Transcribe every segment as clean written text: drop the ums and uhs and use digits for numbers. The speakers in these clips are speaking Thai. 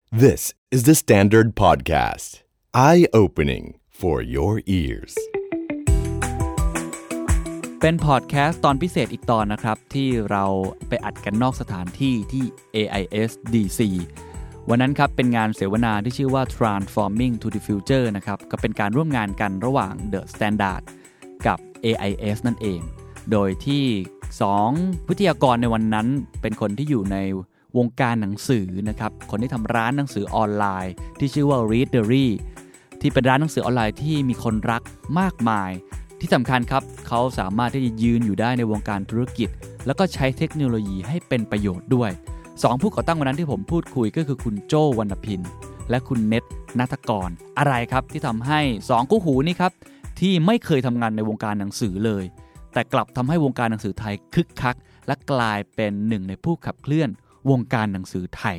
This is the Standard Podcast. Eye-opening for your ears. เป็นพอดแคสต์ตอนพิเศษอีกตอนนะครับที่เราไปอัดกันนอกสถานที่ที่ AIS DC วันนั้นครับเป็นงานเสวนาที่ชื่อว่า Transforming to the Future นะครับก็เป็นการร่วมงานกันระหว่าง The Standard กับ AIS นั่นเองโดยที่2วิทยากรในวันนั้นเป็นคนที่อยู่ในวงการหนังสือนะครับคนที่ทำร้านหนังสือออนไลน์ที่ชื่อว่า Readery ที่เป็นร้านหนังสือออนไลน์ที่มีคนรักมากมายที่สำคัญครับเขาสามารถที่จะยืนอยู่ได้ในวงการธุรกิจแล้วก็ใช้เทคโนโลยีให้เป็นประโยชน์ด้วย2ผู้ก่อตั้งวันนั้นที่ผมพูดคุยก็คือคุณโจ้วรรณพินและคุณเน็ตณัฐกรอะไรครับที่ทำให้2คู่หูนี่ครับที่ไม่เคยทำงานในวงการหนังสือเลยแต่กลับทำให้วงการหนังสือไทยคึกคักและกลายเป็นหนึ่งในผู้ขับเคลื่อนวงการหนังสือไทย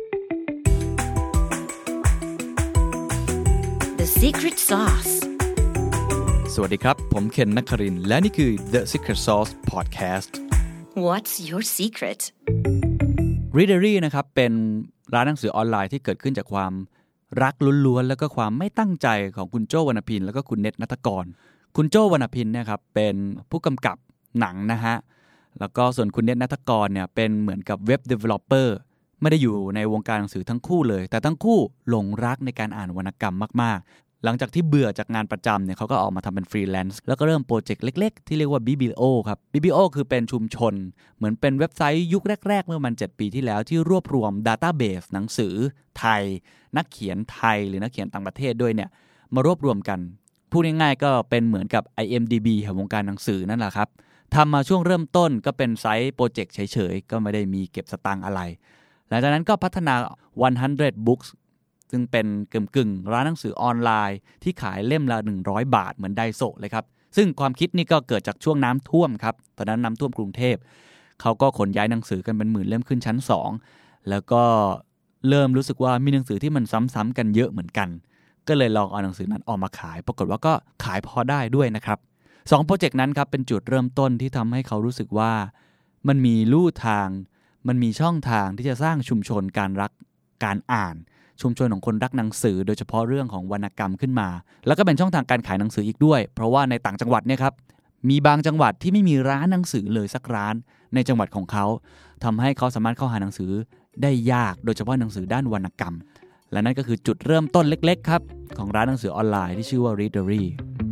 The Secret Sauce สวัสดีครับผมเคนนครินทร์และนี่คือ The Secret Sauce Podcast What's your secret? Readery นะครับเป็นร้านหนังสือออนไลน์ที่เกิดขึ้นจากความรักล้วนๆแล้วก็ความไม่ตั้งใจของคุณโจ้วรรณพินแล้วก็คุณเน็ตณัฐกรคุณโจ้วรรณพินเนี่ยครับเป็นผู้กำกับหนังนะฮะแล้วก็ส่วนคุณเน็ตณัฐกรเนี่ยเป็นเหมือนกับเว็บ developer ไม่ได้อยู่ในวงการหนังสือทั้งคู่เลยแต่ทั้งคู่หลงรักในการอ่านวรรณกรรมมากๆหลังจากที่เบื่อจากงานประจำเนี่ยเขาก็ออกมาทำเป็นฟรีแลนซ์แล้วก็เริ่มโปรเจกต์เล็กๆที่เรียกว่า BBO ครับ BBO คือเป็นชุมชนเหมือนเป็นเว็บไซต์ยุคแรกๆเมื่อมัน7ปีที่แล้วที่รวบรวม database หนังสือไทยนักเขียนไทยหรือนักเขียนต่างประเทศด้วยเนี่ยมารวบรวมกันพูดง่ายๆก็เป็นเหมือนกับ IMDb ของวงการหนังสือนั่นแหละครับทำมาช่วงเริ่มต้นก็เป็นไซต์โปรเจกต์เฉยๆก็ไม่ได้มีเก็บสตางค์อะไรหลังจากนั้นก็พัฒนา100 Books ซึ่งเป็นกึ่งร้านหนังสือออนไลน์ที่ขายเล่มละ100 บาทเหมือนไดโซะเลยครับซึ่งความคิดนี้ก็เกิดจากช่วงน้ำท่วมครับตอนนั้นน้ำท่วมกรุงเทพเขาก็ขนย้ายหนังสือกันเป็นหมื่นเล่มขึ้นชั้น2แล้วก็เริ่มรู้สึกว่ามีหนังสือที่มันซ้ำๆกันเยอะเหมือนกันก็เลยลองเอาหนังสือนั้นออกมาขายปรากฏว่าก็ขายพอได้ด้วยนะครับ2โปรเจกต์นั้นครับเป็นจุดเริ่มต้นที่ทำให้เขารู้สึกว่ามันมีลู่ทางมันมีช่องทางที่จะสร้างชุมชนการรักการอ่านชุมชนของคนรักหนังสือโดยเฉพาะเรื่องของวรรณกรรมขึ้นมาแล้วก็เป็นช่องทางการขายหนังสืออีกด้วยเพราะว่าในต่างจังหวัดเนี่ยครับมีบางจังหวัดที่ไม่มีร้านหนังสือเลยสักร้านในจังหวัดของเขาทำให้เขาสามารถเข้าหาหนังสือได้ยากโดยเฉพาะหนังสือด้านวรรณกรรมและนั่นก็คือจุดเริ่มต้นเล็กๆครับของร้านหนังสือออนไลน์ที่ชื่อว่า Readery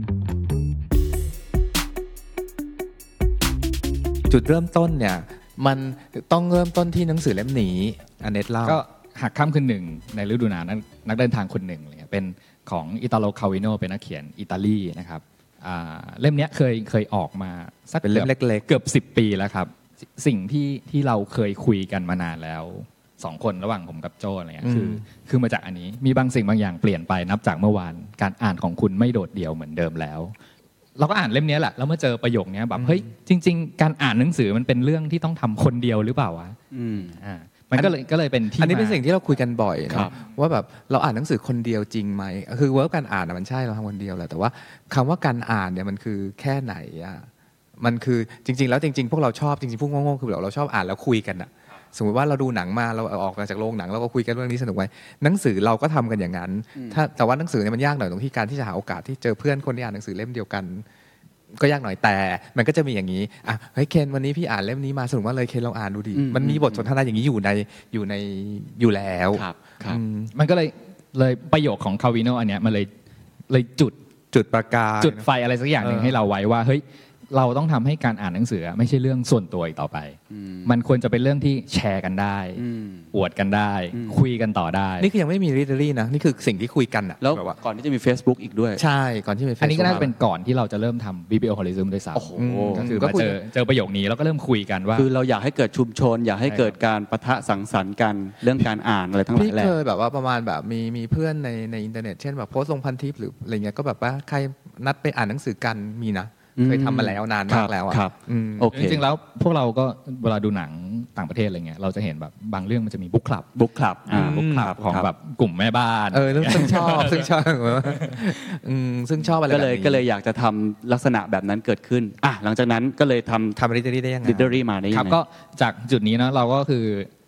จุดเริ่มต้นเนี่ยมันต้องเริ่มต้นที่หนังสือเล่มนี้อันเน็ตเล่าก็หักค่ำคืนหนึ่งในฤดูหนาวนักเดินทางคนหนึ่งเลยเป็นของอิตาโลคาวิโนเป็นนักเขียนอิตาลีนะครับเล่มนี้เคยออกมาสักเป็นเล่มเล็กๆเกือบ10 ปีแล้วครับสิ่งที่เราเคยคุยกันมานานแล้ว2คนระหว่างผมกับโจ้อะไรเงี้ยคือมาจากอันนี้มีบางสิ่งบางอย่างเปลี่ยนไปนับจากเมื่อวานการอ่านของคุณไม่โดดเดี่ยวเหมือนเดิมแล้วเราก็อ่านเล่มนี้แหละแล้วเมื่อเจอประโยคนี้แบบเฮ้ยจริงๆการอ่านหนังสือมันเป็นเรื่องที่ต้องทำคนเดียวหรือเปล่าวะมันก็เลยเป็นที่อันนี้เป็นสิ่งที่เราคุยกันบ่อยนะว่าแบบเราอ่านหนังสือคนเดียวจริงไหมคือเวิร์กการอ่านมันใช่เราทำคนเดียวแหละแต่ว่าคำว่าการอ่านเนี่ยมันคือแค่ไหนอ่ะมันคือจริงๆแล้วจริงๆพวกเราชอบจริงๆพวกโง่ๆคือเราชอบอ่านแล้วคุยกันอ่ะสมมติว่าเราดูหนังมาเราออกมาจากโรงหนังเราก็คุยกันเรื่องนี้สนุกไหมหนังสือเราก็ทำกันอย่างนั้นแต่ว่าหนังสือเนี่ยมันยากหน่อยตรงที่การที่จะหาโอกาสที่เจอเพื่อนคนที่อ่านหนังสือเล่มเดียวกันก็ยากหน่อยแต่มันก็จะมีอย่างนี้อ่ะเฮ้ยเคนวันนี้พี่อ่านเล่มนี้มาสนุกมากเลยเคนลองอ่านดูดิมันมีบทสนทนาอย่างนี้อยู่แล้วมันก็เลยประโยคของคาวิโนอันเนี้ยมันเลยจุดประกายจุดไฟอะไรสักอย่างนึงให้เราไว้ว่าเฮ้ยเราต้องทำให้การอ่านหนังสือไม่ใช่เรื่องส่วนตัวอีกต่อไปมันควรจะเป็นเรื่องที่แชร์กันได้อวดกันได้คุยกันต่อได้นี่คือยังไม่มี Readery นะนี่คือสิ่งที่คุยกันอ่ะแล้วก่อนที่จะมี Facebook อีกด้วยใช่ก่อนที่มี Facebook อันนี้ก็น่าจะเป็นก่อนที่เราจะเริ่มทำ BBO Horizon ด้วยซ้ำก็คือมาเจอประโยคนี้แล้วก็เริ่มคุยกันว่าคือเราอยากให้เกิดชุมชนอยากให้เกิดการปะทะสังสรรค์กันเรื่องการอ่านอะไรทั้งหลายแหละพี่เคยแบบว่าประมาณแบบมีเพื่อนในอินเทอร์เน็ตเช่นแบบโพสต์ลงพันทิปหรืออะไรเงี้ยก็แบบว่าใครนัดไปอ่านหนังสือกันมีนะเคยทำมาแล้วนานมากแล้วอ่ะจริงๆแล้วพวกเราก็เวลาดูหนังต่างประเทศอะไรเงี้ยเราจะเห็นแบบบางเรื่องมันจะมีบุ๊กคลับของแบบกลุ่มแม่บ้านซึ่งชอบซึ่งชอบอะไรแบบนี้ก็เลยอยากจะทำลักษณะแบบนั้นเกิดขึ้นหลังจากนั้นก็เลยทำ Readery ได้ยังไง Readery มาได้ยังไงครับก็จากจุดนี้นะเราก็คือ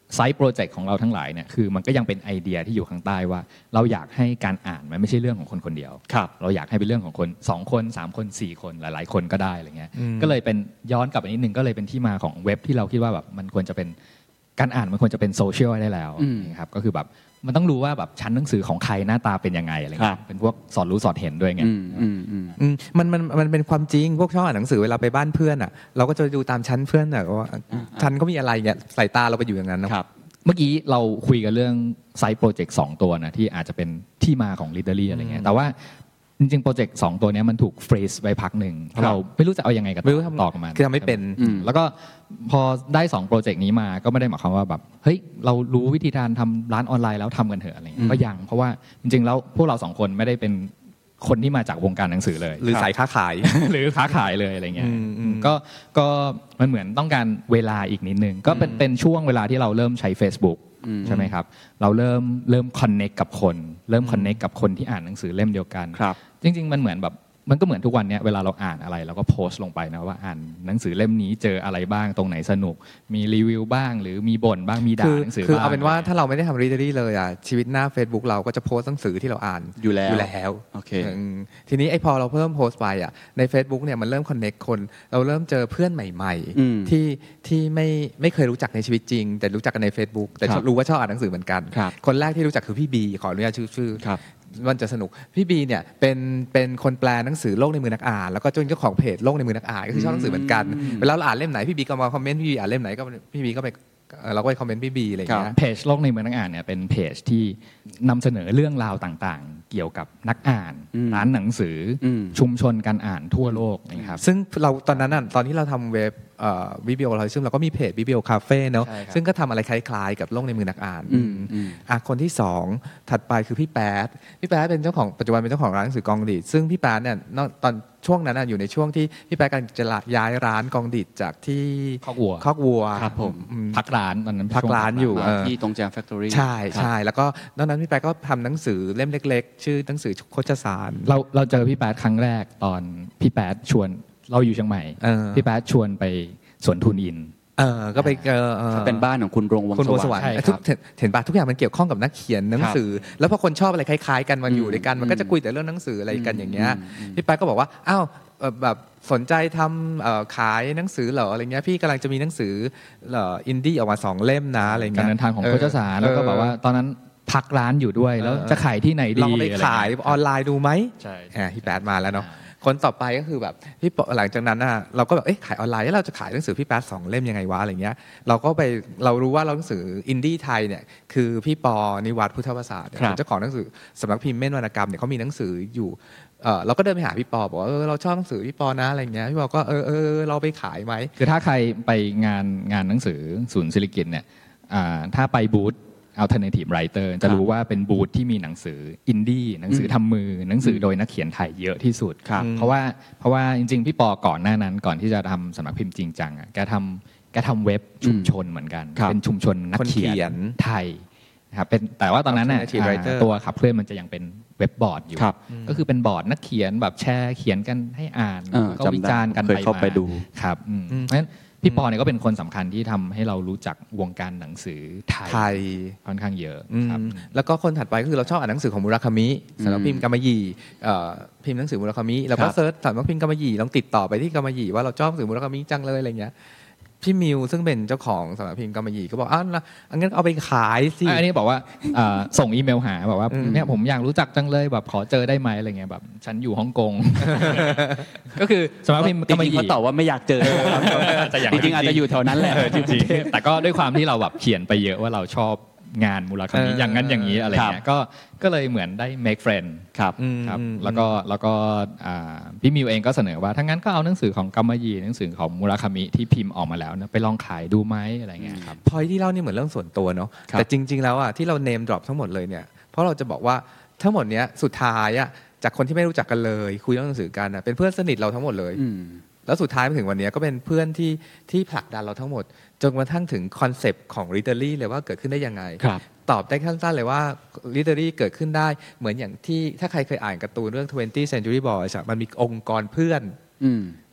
ไซต์โปรเจกต์ของเราทั้งหลายเนี่ยคือมันก็ยังเป็นไอเดียที่อยู่ข้างใต้ว่าเราอยากให้การอ่านมันไม่ใช่เรื่องของคนคนเดียวเราอยากให้เป็นเรื่องของคน2คน3คน4คนหลายๆคนก็ได้อะไรเงี้ยก็เลยเป็นย้อนกลับไปนิดนึงก็เลยเป็นที่มาของเว็บที่เราคิดว่าแบบมันควรจะเป็นการอ่านมันควรจะเป็นโซเชียลได้แล้วนะครับก็คือแบบมันต้องรู้ว่าแบบชั้นหนังสือของใครหน้าตาเป็นยังไงอะไรเงี้ยเป็นพวกสอดรู้สอดเห็นด้วยไงมันเป็นความจริงพวกชอบอ่านหนังสือเวลาไปบ้านเพื่อนอ่ะเราก็จะดูตามชั้นเพื่อนอ่ะว่าชั้นก็มีอะไรเงี้ยสายตาเราไปอยู่อย่างนั้นนะครับเมื่อกี้เราคุยกันเรื่องไซต์โปรเจกต์2ตัวนะที่อาจจะเป็นที่มาของ Literary อะไรเงี้ยแต่ว่าจริงๆโปรเจกต์2ตัวนี้มันถูกเฟรซไว้พักหนึ่งเพราะเราไม่รู้จะเอายังไงกันต่อกันมาคือทำไม่เป็นแล้วก็พอได้2โปรเจกต์นี้มาก็ไม่ได้หมายความว่าแบบเฮ้ยเรารู้วิธีการทำร้านออนไลน์แล้วทำกันเถอะอะไรก็ยังเพราะว่าจริงๆแล้วพวกเรา2คนไม่ได้เป็นคนที่มาจากวงการหนังสือเลยหรือสายค้าขายหรือค้าขายเลยอะไรเงี้ยก็มันเหมือนต้องการเวลาอีกนิดนึงก็เป็นช่วงเวลาที่เราเริ่มใช้ Facebookใช่ไหมครับเราเริ่มคอนเนคกับคนเริ่มคอนเนคกับคนที่อ่านหนังสือเล่มเดียวกันจริงๆมันเหมือนแบบมันก็เหมือนทุกวันนี้เวลาเราอ่านอะไรเราก็โพสต์ลงไปนะว่าอ่านหนังสือเล่มนี้เจออะไรบ้างตรงไหนสนุกมีรีวิวบ้างหรือมีบ่นบ้างมีด่าหนังสือบ้างคือเอาเป็นว่าถ้าเราไม่ได้ทำ Readery เลยอ่ะชีวิตหน้า Facebook เราก็จะโพสต์หนังสือที่เราอ่านอยู่แล้วโอเคทีนี้ไอ้พอเราเพิ่มโพสต์ไปอ่ะใน Facebook เนี่ยมันเริ่มคอนเนคคนเราเริ่มเจอเพื่อนใหม่ๆที่ไม่เคยรู้จักในชีวิตจริงแต่รู้จักกันใน Facebook แต่รู้ว่าชอบอ่านหนังสือเหมือนกันคนแรกที่รู้จักคือพี่บีขออนุญาตชื่อมันจะสนุกพี่บีเนี่ยเป็นคนแปลหนังสือโลกในมือนักอ่านแล้วก็เป็นเจ้าของเพจโลกในมือนักอ่านก็คือชอบหนังสือเหมือนกันเวลาเราอ่านเล่มไหนพี่บีก็มาคอมเมนต์พี่บีอ่านเล่มไหนก็พี่บีก็ไปเราก็ไปคอมเมนต์พี่บีอะไรอย่างเงี้ยเพจโลกในมือนักอ่านเนี่ยเป็นเพจที่นำเสนอเรื่องราวต่างๆเกี่ยวกับนักอ่านร้านหนังสือชุมชนการอ่านทั่วโลกนะครับซึ่งเราตอนนั้นตอนที่เราทำเว็บวิบิโอเราซึ่งเราก็มีเพจวิบิโอคาเฟ่เนาะซึ่งก็ทำอะไรคล้ายๆกับโลกในมือนักอ่านคนที่2ถัดไปคือพี่แป๊ดเป็นเจ้าของปัจจุบันเป็นเจ้าของร้านหนังสือกองดิดซึ่งพี่แป๊ดเนี่ยตอนช่วงนั้นอยู่ในช่วงที่พี่แป๊ดกำลังจะย้ายร้านกองดิดจากที่คอกวัวครับผมพักร้านตอนนั้นพักร้านอยู่ที่ตรงแจมแฟคทอรี่ใช่แล้วก็ตอนนั้นพี่แป๊ดก็ทำหนังสือเล่มเล็กๆชื่อหนังสือโคจสารเราเจอพี่แป๊ดครั้งแรกตอนพี่แป๊ดชวนเราอยู่เชียงใหม่พี่แป๊ดชวนไปสวนทุนอินก็ไปเป็นบ้านของคุณรงวงสวรรค์เห็นป่ะทุกอย่างมันเกี่ยวข้องกับนักเขียนหนังสือแล้วพอคนชอบอะไรคล้ายๆกันมันอยู่ด้วยกันมันก็จะคุยแต่เรื่องหนังสืออะไรกันอย่างเงี้ยพี่แป๊ดก็บอกว่าอ้าวแบบสนใจทำขายหนังสือเหรออะไรเงี้ยพี่กำลังจะมีหนังสืออินดี้ออกมา2 เล่มนะอะไรเงี้ยการเดินทางของโคจสารแล้วก็บอกว่าตอนนั้นพักร้านอยู่ด้วยแล้วจะขายที่ไหนดีลองไปขายออนไลน์ดูไหมใช่พี่แป๊ดมาแล้วเนาะคนต่อไปก็คือแบบพี่หลังจากนั้นเราก็แบบขายออนไลน์แล้วเราจะขายหนังสือพี่แป๊ด2 เล่มยังไงวะอะไรเงี้ยเรารู้ว่าหนังสืออินดี้ไทยเนี่ยคือพี่ปอนิวัฒน์พุทธประสาทเจ้าของหนังสือสำนักพิมพ์เม่นวรรณกรรมเนี่ยเขามีหนังสืออยู่เราก็เดินไปหาพี่ปอบอกว่าเราชอบหนังสือพี่ปอนะอะไรเงี้ยพี่ปอก็เราไปขายไหมคือถ้าใครไปงานหนังสือศูนย์ศิริกิติ์เนี่ยถ้าไปบูธAlternative Writer จะรู้ว่าเป็นบูธที่มีหนังสืออินดี้หนังสือทำมือหนังสือโดยนักเขียนไทยเยอะที่สุดเพราะว่าจริงๆพี่ปอก่อนหน้านั้นก่อนที่จะทำสำนักพิมพ์จริงจังแกทำเว็บชุมชนเหมือนกันเป็นชุมชนนักเขียนไทยนะครับเป็นแต่ว่าตอนนั้นน่ะตัวขับเคลื่อนมันจะยังเป็นเว็บบอร์ดอยู่ก็คือเป็นบอร์ดนักเขียนแบบแชร์เขียนกันให้อ่านก็วิจารณ์กันไปมาครับเพราะฉะนั้นพี่ปอเนี่ยก็เป็นคนสำคัญที่ทำให้เรารู้จักวงการหนังสือไทยค่อนข้างเยอะครับแล้วก็คนถัดไปก็คือเราชอบอ่านหนังสือของมุราคามิสำนักพิมพ์กามะหยี่พิมพ์หนังสือมุราคามิแล้วก็เซิร์ชสำนักพิมพ์กามะหยี่ลองติดต่อไปที่กามะหยี่ว่าเราชอบหนังสือมุราคามิจังเลยอะไรเงี้ยพี่มิวซึ่งเป็นเจ้าของสำนักพิมพ์กามะหยี่ก็บอกงั้นเอาไปขายสิอันนี้บอกว่าส่งอีเมลหาบอกว่าเนี่ยผมอยากรู้จักจังเลยแบบขอเจอได้ไหมอะไรเงี้ยแบบฉันอยู่ฮ่องกงก็คือสำนักพิมพ์กามะหยี่เขาตอบว่าไม่อยากเจอจริงๆอาจจะอยู่แถวนั้นแหละจริงๆแต่ก็ด้วยความที่เราแบบเขียนไปเยอะว่าเราชอบงานมูราคามิอย่างนั้นอย่างนี้อะไรเงี้ยก็เลยเหมือนได้ make friend ครับแล้วก็พี่มิวเองก็เสนอว่าถ้างั้นก็เอาหนังสือของกามะหยี่หนังสือของมูราคามิที่พิมพ์ออกมาแล้วนะไปลองขายดูไหมอะไรเงี้ยครับพอยที่เล่านี่เหมือนเรื่องส่วนตัวเนาะแต่จริงๆแล้วที่เรา name drop ทั้งหมดเลยเนี่ยเพราะเราจะบอกว่าทั้งหมดเนี้ยสุดท้ายจากคนที่ไม่รู้จักกันเลยคุยเรื่องหนังสือกันเป็นเพื่อนสนิทเราทั้งหมดเลยแล้วสุดท้ายมาถึงวันนี้ก็เป็นเพื่อนที่ผลักดันเราทั้งหมดจนกระทั่งถึงคอนเซปต์ของ Readery เลยว่าเกิดขึ้นได้ยังไงตอบได้สั้นๆเลยว่า Readery เกิดขึ้นได้เหมือนอย่างที่ถ้าใครเคยอ่านการ์ตูนเรื่อง 20th Century Boys มันมีองค์กรเพื่อน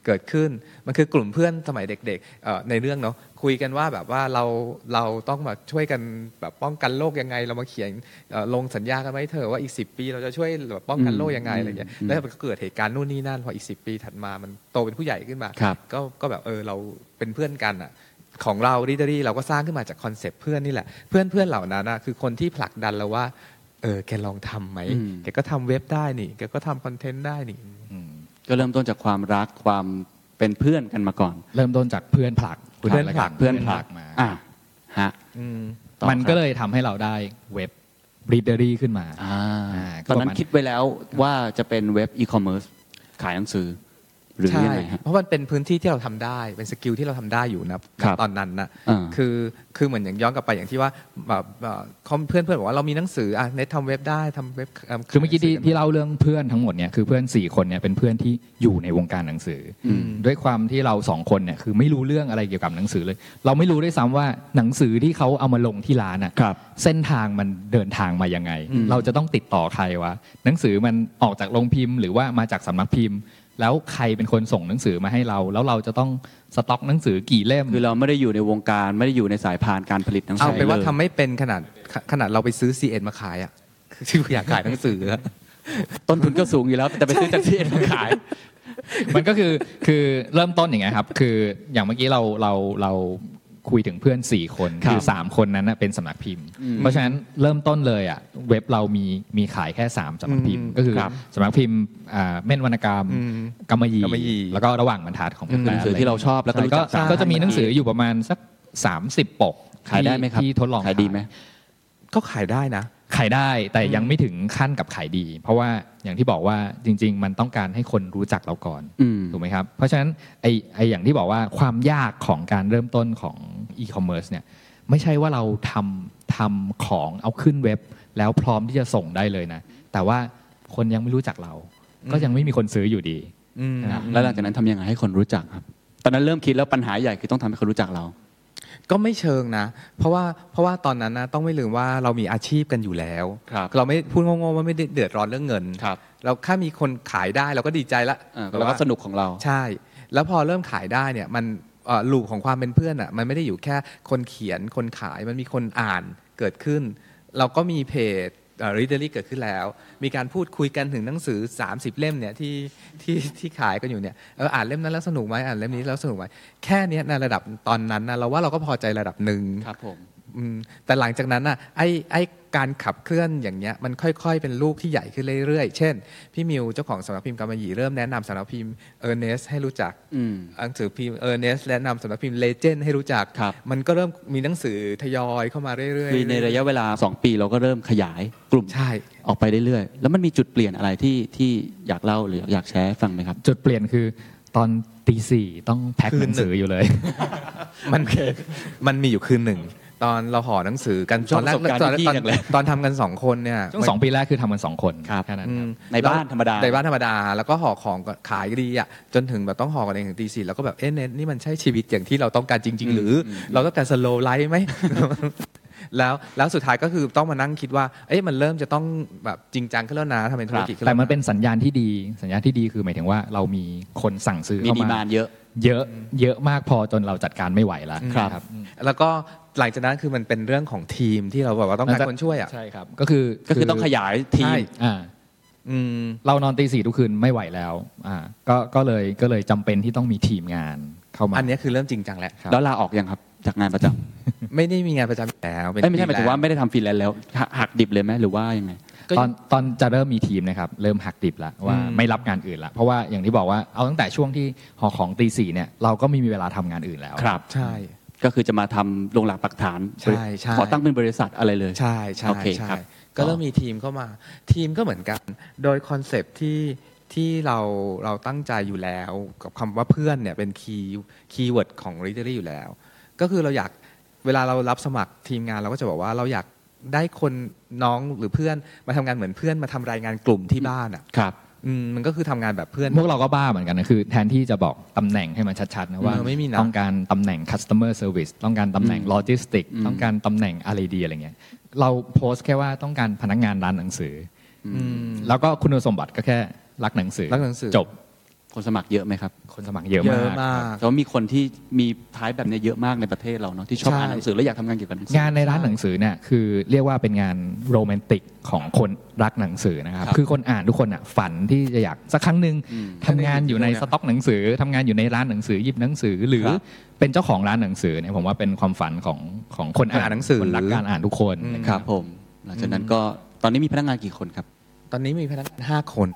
เกิดขึ้นมันคือกลุ่มเพื่อนสมัยเด็กๆในเรื่องเนาะคุยกันว่าแบบว่าเราต้องมาช่วยกันแบบป้องกันโรคยังไงเรามาเขียนลงสัญญากันไว้เถอะว่าอีก10 ปีเราจะช่วยแบบป้องกันโรคยังไงอะไรอย่างเงี้ยแล้วมันก็เกิดเหตุการณ์นู่นนี่นั่นพออีก10 ปีถัดมามันโตเป็นผู้ใหญ่ขึ้นมาก็แบบเราเป็นเพื่อนกันอ่ะของเราReaderyเราก็สร้างขึ้นมาจากคอนเซปต์เพื่อนนี่แหละเพื่อนเหล่านั้นนะคือคนที่ผลักดันเราว่าแกลองทำไหมแกก็ทำเว็บได้นี่แกก็ทำคอนเทนต์ได้นี่ก็เริ่มต้นจากความรักความเป็นเพื่อนกันมาก่อนเริ่มต้นจากเพื่อนผลักมาฮะมันก็เลยทำให้เราได้เว็บ Readery ขึ้นมาตอนนั้นคิดไว้แล้วว่าจะเป็นเว็บอีคอมเมิร์ซขายหนังสือหรือยังไงฮะเพราะมันเป็นพื้นที่ที่เราทำได้เป็นสกิลที่เราทำได้อยู่นะตอนนั้นนะคือเหมือนอย่างย้อนกลับไปอย่างที่ว่าแบบเพื่อนบอกว่าเรามีหนังสือเน็ตทำเว็บได้ทำเว็บคือเมื่อกี้ที่เล่าเรื่องเพื่อนทั้งหมดเนี่ยคือเพื่อน4 คนเนี่ยเป็นเพื่อนที่อยู่ในวงการหนังสือด้วยความที่เรา2 คนเนี่ยคือไม่รู้เรื่องอะไรเกี่ยวกับหนังสือเลยเราไม่รู้ด้วยซ้ำว่าหนังสือที่เขาเอามาลงที่ร้านเส้นทางมันเดินทางมายังไงเราจะต้องติดต่อใครวะหนังสือมันออกจากโรงพิมพ์หรือว่ามาจากสำนักพิมพ์แล้วใครเป็นคนส่งหนังสือมาให้เราแล้วเราจะต้องสต็อกหนังสือกี่เล่มคือเราไม่ได้อยู่ในวงการไม่ได้อยู่ในสายพานการผลิตหนังสือเอาเป็นว่าทำไม่เป็นขนาดเราไปซื้อ CN มาขายที่อยากขายหนังสือต้นทุนก็สูงอยู่แล้วแต่ไปซื้อจาก CN มาขายมันก็คือเริ่มต้นอย่างไงครับคืออย่างเมื่อกี้เราคุยถึงเพื่อน4 คนคือ3 คนนั้นเป็นสำนักพิมพ์เพราะฉะนั้นเริ่มต้นเลยเว็บเรามีขายแค่3 สำนักพิมพ์ก็คือสำนักพิมพ์เม่นวรรณกรรมกำมะหยี่แล้วก็ระหว่างบรรทัดของหนังสือที่เราชอบแล้วก็จะมีหนังสืออยู่ประมาณสัก30 ปกขายได้ไหมครับที่ทดลองขายดีไหมก็ขายได้นะขายได้แต่ยังไม่ถึงขั้นกับขายดีเพราะว่าอย่างที่บอกว่าจริงๆมันต้องการให้คนรู้จักเราก่อนถูกไหมครับเพราะฉะนั้นไออย่างที่บอกว่าความยากของการเริ่มต้นของอีคอมเมิร์ซเนี่ยไม่ใช่ว่าเราทำของเอาขึ้นเว็บแล้วพร้อมที่จะส่งได้เลยนะแต่ว่าคนยังไม่รู้จักเราก็ยังไม่มีคนซื้ออยู่ดีแล้วหลังจากนั้นทำยังไงให้คนรู้จักครับตอนนั้นเริ่มคิดแล้วปัญหาใหญ่คือต้องทำให้คนรู้จักเราก็ไม่เชิงนะเพราะว่าตอนนั้นนะต้องไม่ลืมว่าเรามีอาชีพกันอยู่แล้วเราไม่พูดงงๆว่าไม่ได้เดือดร้อนเรื่องเงินเราแค่มีคนขายได้เราก็ดีใจละเราก็สนุกของเราใช่แล้วพอเริ่มขายได้เนี่ยมันลูปของความเป็นเพื่อนอ่ะมันไม่ได้อยู่แค่คนเขียนคนขายมันมีคนอ่านเกิดขึ้นเราก็มีเพจReadery เกิดขึ้นแล้วมีการพูดคุยกันถึงหนังสือ30 เล่มเนี่ยที่ขายกันอยู่เนี่ยอ่านเล่มนั้นแล้วสนุกไหมอ่านเล่มนี้แล้วสนุกไหมแค่นี้ในระดับตอนนั้นนะเราว่าเราก็พอใจระดับหนึ่งครับผมแต่หลังจากนั้นน่ะไอ้การขับเคลื่อนอย่างเงี้ยมันค่อยๆเป็นลูกที่ใหญ่ขึ้นเรื่อยๆเช่นพี่มิวเจ้าของสำนักพิมพ์กำมะหยี่เริ่มแนะนำสำนักพิมพ์เออร์เนสให้รู้จักหนังสือพิมพ์เออร์เนสแนะนำสำนักพิมพ์เลเจนด์ให้รู้จักมันก็เริ่มมีหนังสือทยอยเข้ามาเรื่อยๆในระยะเวลา2 ปีเราก็เริ่มขยายกลุ่มออกไปเรื่อยๆแล้วมันมีจุดเปลี่ยนอะไรที่อยากเล่าหรืออยากแชร์ฟังไหมครับจุดเปลี่ยนคือตอนตี 4ต้องแพ็คหนังสืออยู่เลยมันมีอยู่คืนหนึ่งตอนเราห่อหนังสือกันตอนแรกตอนทำกัน2 คนเนี่ยช่วง2 ปีแรกคือทำกัน2 คนแค่นั้นในบ้านธรรมดาแล้วก็ห่อของขายดีอ่ะจนถึงแบบต้องห่อกันเองถึงตี 4แล้วก็แบบเน็ตนี่มันใช่ชีวิตอย่างที่เราต้องการจริงๆหรือเราต้องการสโลว์ไลฟ์ไหมแล้วสุดท้ายก็คือต้องมานั่งคิดว่ามันเริ่มจะต้องแบบจริงจังขึ้นแล้วนะทำเป็นธุรกิจแต่มันเป็นสัญญาณที่ดีคือหมายถึงว่าเรามีคนสั่งซื้อเข้ามาเยอะมากพอจนเราจัดการไม่ไหวแล้วครับแล้วก็หลังจากนั้นคือมันเป็นเรื่องของทีมที่เราบอกว่าต้องการคนช่วยใช่ครับก็คือต้องขยายทีมเรานอนตี 4ทุกคืนไม่ไหวแล้วก็เลยจำเป็นที่ต้องมีทีมงานเข้ามาอันนี้คือเริ่มจริงจังแล้วลาออกยังครับจากงานประจำไม่ได้มีงานประจำแล้วไม่ใช่หมายถึงว่าไม่ได้ทำฟรีแลนซ์แล้วหักดิบเลยไหมหรือว่ายังไงตอนจะเริ่มมีทีมนะครับเริ่มหักดิบแล้วว่าไม่รับงานอื่นละเพราะว่าอย่างที่บอกว่าเอาตั้งแต่ช่วงที่ห่อของตี 4เนี่ยเราก็ไม่มีเวลาทำงานอื่นแล้วครับใช่ก็คือจะมาทำลงหลักปักฐานขอตั้งเป็นบริษัทอะไรเลยใช่ก็เริ่มมีทีมเข้ามาทีมก็เหมือนกันโดยคอนเซปต์ที่เราตั้งใจอยู่แล้วกับคำว่าเพื่อนเนี่ยเป็นคีย์เวิร์ดของ Readery อยู่แล้วก็คือเราอยากเวลาเรารับสมัครทีมงานเราก็จะบอกว่าเราอยากได้คนน้องหรือเพื่อนมาทำงานเหมือนเพื่อนมาทำรายงานกลุ่มที่บ้านอ่ะครับมันก็คือทำงานแบบเพื่อนพวกเราก็บ้าเหมือนกันนะคือแทนที่จะบอกตำแหน่งให้มันชัดๆนะว่าต้องการตำแหน่ง customer service ต้องการตำแหน่ง logistics ต้องการตำแหน่งอะไรดีอะไรเงี้ยเราโพสต์แค่ว่าต้องการพนักงานร้านหนังสือแล้วก็คุณสมบัติก็แค่รักหนังสือจบคนสมัครเยอะไหมครับคนสมัครเยอะมากแต่ว่ามีคนที่มีท้ายแบบนี้เยอะมากในประเทศเราเนาะที่ชอบอ่านหนังสือและอยากทำงานเกี่ยวกับหนังสืองานในร้านหนังสือเนี่ยคือเรียกว่าเป็นงานโรแมนติกของคนรักหนังสือนะครับคือคนอ่านทุกคนอ่ะฝันที่จะอยากสักครั้งนึงทำงานอยู่ในสต็อกหนังสือทำงานอยู่ในร้านหนังสือหยิบหนังสือหรือเป็นเจ้าของร้านหนังสือเนี่ยผมว่าเป็นความฝันของคนอ่านหนังสือคนรักการอ่านทุกคนครับผมหลังจากนั้นก็ตอนนี้มีพนักงานกี่คนครับตอนนี้มีพนักงาน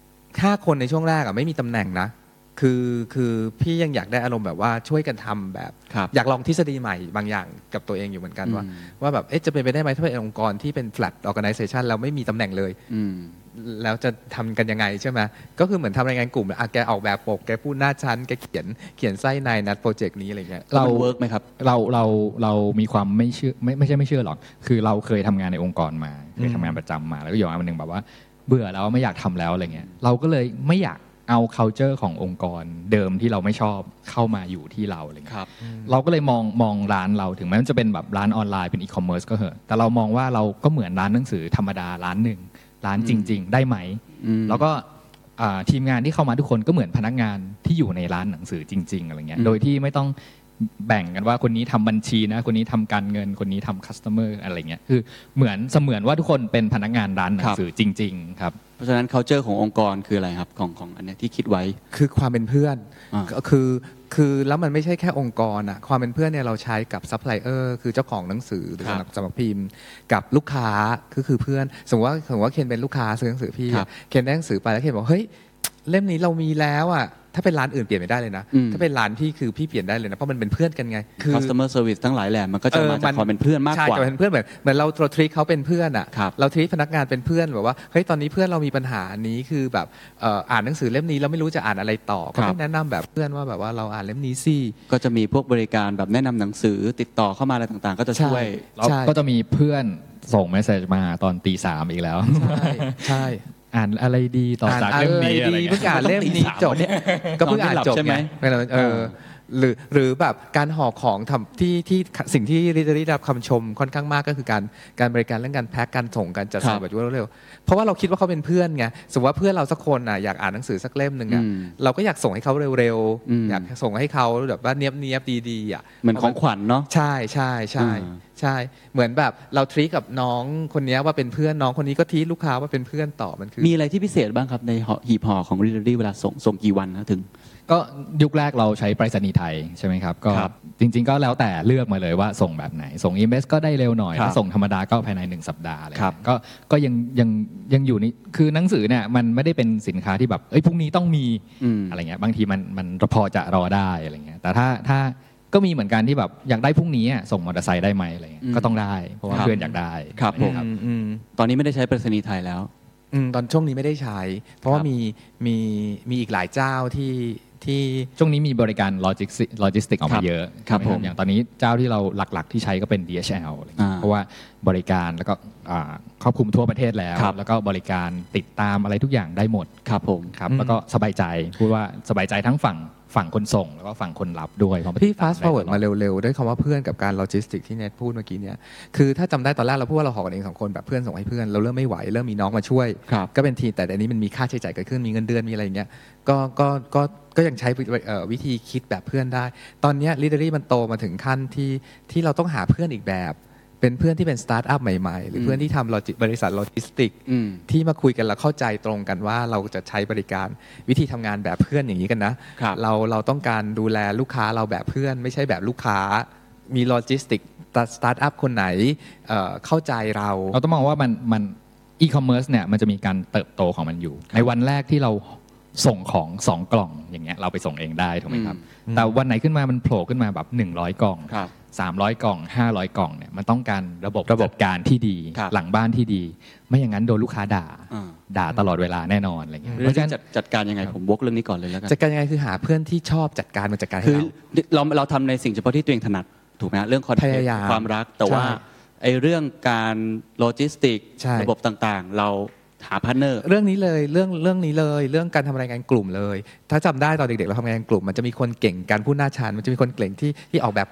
5 คนในช่วงแรกอ่ะไม่มีตำแหน่งนะคือพี่ยังอยากได้อารมณ์แบบว่าช่วยกันทำแบบอยากลองทฤษฎีใหม่บางอย่างกับตัวเองอยู่เหมือนกันว่าแบบจะเป็นไปได้ไหมถ้าเป็นองค์กรที่เป็น flat organization แล้วไม่มีตำแหน่งเลยแล้วจะทำกันยังไงใช่ไหมก็คือเหมือนทำรายงานกลุ่มแกออกแบบปกแกพูดหน้าชั้นแกเขียนไส้ในนัดโปรเจกต์นี้อะไรเงี้ยเราเวิร์กไหมครับเรามีความไม่เชื่อไม่ใช่ไม่เชื่อหรอกคือเราเคยทำงานในองค์กรมาเคยทำงานประจำมาแล้วก็อยู่มาวันนึงแบบว่าเบื่อแล้วไม่อยากทำแล้วอะไรเงี้ยเราก็เลยไม่อยากเอา culture ขององค์กรเดิมที่เราไม่ชอบเข้ามาอยู่ที่เราอะไรเงี้ยเราก็เลยมองร้านเราถึงแม้มันจะเป็นแบบร้านออนไลน์เป็นอีคอมเมิร์ซก็เหอะแต่เรามองว่าเราก็เหมือนร้านหนังสือธรรมดาร้านหนึ่งร้านจริงๆได้ไหมแล้วก็ทีมงานที่เข้ามาทุกคนก็เหมือนพนักงานที่อยู่ในร้านหนังสือจริงๆอะไรเงี้ยโดยที่ไม่ต้องแบ่งกันว่าคนนี้ทำบัญชีนะคนนี้ทำการเงินคนนี้ทำคัสเตอร์อะไรเงี้ยคือเหมือนว่าทุกคนเป็นพนักงานร้านหนังสือจริงๆครับเพราะฉะนั้น culture ขององค์กรคืออะไรครับของอันนี้ที่คิดไว้คือความเป็นเพื่อนคือแล้วมันไม่ใช่แค่องค์กรอะความเป็นเพื่อนเนี่ยเราใช้กับซัพพลายเออร์คือเจ้าของหนังสือหรือสำนักพิมพ์กับลูกค้าคือเพื่อนสมมติว่าเคนเป็นลูกค้าซื้อหนังสือพี่เคนได้หนังสือไปแล้วเคนบอกเฮ้ยเล่มนี้เรามีแล้วอะถ้าเป็นร้านอื่นเปลี่ยนไม่ได้เลยนะถ้าเป็นร้านพี่คือพี่เปลี่ยนได้เลยนะเพราะมันเป็นเพื่อนกันไงคือ customer service ทั้งหลายแหละมันก็จะมาจากความเป็นเพื่อนมากกว่าใช่เป็นเพื่อนเหมือนเราทรีตเขาเป็นเพื่อนอ่ะเราทรีตพนักงานเป็นเพื่อนแบบว่าเฮ้ยตอนนี้เพื่อนเรามีปัญหานี้คือแบบอ่านหนังสือเล่มนี้เราไม่รู้จะอ่านอะไรต่อก็แนะนำแบบเพื่อนว่าแบบว่าเราอ่านเล่มนี้สิก็จะมีพวกบริการแบบแนะนำหนังสือติดต่อเข้ามาอะไรต่างๆก็จะช่วยก็จะมีเพื่อนส่งเมสเสจมาตอนตี 3อีกแล้วใช่อ่านอะไรดีต่อจากเล่มนี้อะไรเพิ่งอ่านเล่มนี้จบก็เพิ่งอ่านจบใช่ไหมหรือแบบการห่อของทำที่สิ่งที่ได้รับคำชมค่อนข้างมากก็คือการบริการเรื่องการแพ็คการส่งการจัดส่งแบบรวดเร็วเพราะว่าเราคิดว่าเขาเป็นเพื่อนไงสมมติว่าเพื่อนเราสักคนอ่ะอยากอ่านหนังสือสักเล่มนึงอ่ะเราก็อยากส่งให้เขาเร็วๆอยากส่งให้เขาแบบว่าเนียบดีๆอ่ะเหมือนของขวัญเนาะใช่เหมือนแบบเราทรีตกับน้องคนนี้ว่าเป็นเพื่อนน้องคนนี้ก็ทรีตลูกค้าว่าเป็นเพื่อนต่อมันคือมีอะไรที่พิเศษบ้างครับในหีบห่อของ Readery เวลาส่งกี่วันนะถึงก็ยุคแรกเราใช้ไปรษณีย์ไทยใช่ไหมครับก็จริงๆก็แล้วแต่เลือกมาเลยว่าส่งแบบไหนส่ง EMS ก็ได้เร็วหน่อยถ้าส่งธรรมดาก็ภายใน1สัปดาห์เลยก็ยังอยู่นี่คือหนังสือเนี่ยมันไม่ได้เป็นสินค้าที่แบบพรุ่งนี้ต้องมีอะไรเงี้ยบางทีมันพอจะรอได้อะไรเงี้ยแต่ถ้าก็มีเหมือนกันที่แบบอยากได้พรุ่งนี้ส่งมอเตอร์ไซค์ได้ไหมอะไรเงี้ยก็ต้องได้เพราะว่าเพื่อนอยากได้ครับผมตอนนี้ไม่ได้ใช้ไปรษณีย์ไทยแล้วตอนช่วงนี้ไม่ได้ใช้เพราะว่ามีอีกหลายเจ้าที่ช่วงนี้มีบริการโลจิสติกออกมาเยอะครับผมอย่างตอนนี้เจ้าที่เราหลักๆที่ใช้ก็เป็น DHL เพราะว่าบริการแล้วก็ครอบคลุมทั่วประเทศแล้วก็บริการติดตามอะไรทุกอย่างได้หมดครับผมครับแล้วก็สบายใจพูดว่าสบายใจทั้งฝั่งคนส่งแล้วก็ฝั่งคนรับด้วยพี่ fast forward มาเร็วๆด้วยคำว่าเพื่อนกับการโลจิสติกที่เน็ตพูดเมื่อกี้เนี่ยคือถ้าจำได้ตอนแรกเราพูดว่าเราห่อกันเอง2คนแบบเพื่อนส่งให้เพื่อนเราเริ่มไม่ไหวเริ่มมีน้องมาช่วยก็เป็นทีแต่อันนี้มันมีค่าใช้จ่ายเกิดขึ้นมีเงินเดือนมีอะไรอย่างเงี้ยก็ยังใช้วิธีคิดแบบเพื่อนได้ตอนนี้ Readery มันโตมาถึงขั้นที่เราต้องหาเพื่อนอีกแบบเป็นเพื่อนที่เป็นสตาร์ทอัพใหม่ๆหรือเพื่อนที่ทำบริษัทโลจิสติกที่มาคุยกันแล้วเข้าใจตรงกันว่าเราจะใช้บริการวิธีทำงานแบบเพื่อนอย่างนี้กันนะเราต้องการดูแลลูกค้าเราแบบเพื่อนไม่ใช่แบบลูกค้ามีโลจิสติกสตาร์ทอัพคนไหนเข้าใจเราต้องมองว่ามันอีคอมเมิร์ซเนี่ยมันจะมีการเติบโตของมันอยู่ในวันแรกที่เราส่งของ2กล่องอย่างเงี้ยเราไปส่งเองได้ถูกไหมครับแต่วันไหนขึ้นมามันโผล่ขึ้นมาแบบ100กล่อง300กล่อง500กล่องเนี่ยมันต้องการระบบการที่ดีหลังบ้านที่ดีไม่อย่างนั้นโดนลูกค้าด่าตลอดเวลาแน่นอนอะไรเงี้ยเพราะฉะนั้นจัดการยังไงผมวกเรื่องนี้ก่อนเลยแล้วกันจัดการยังไงคือหาเพื่อนที่ชอบจัดการมาจัดการให้เราทำในสิ่งเฉพาะที่ตัวเองถนัดถูกไหมเรื่องคอนเทนต์ความรักแต่ว่าไอ้เรื่องการโลจิสติกระบบต่างๆเราหาพาร์ทเนอร์เรื่องนี้เลยเรื่องการทำรายงานกลุ่มเลยถ้าจำได้ตอนเด็กๆเราทำงานกลุ่มมันจะมีคนเก่งการพูดหน้าชั้นมันจะมีคนเก่งที่ออกแบบปก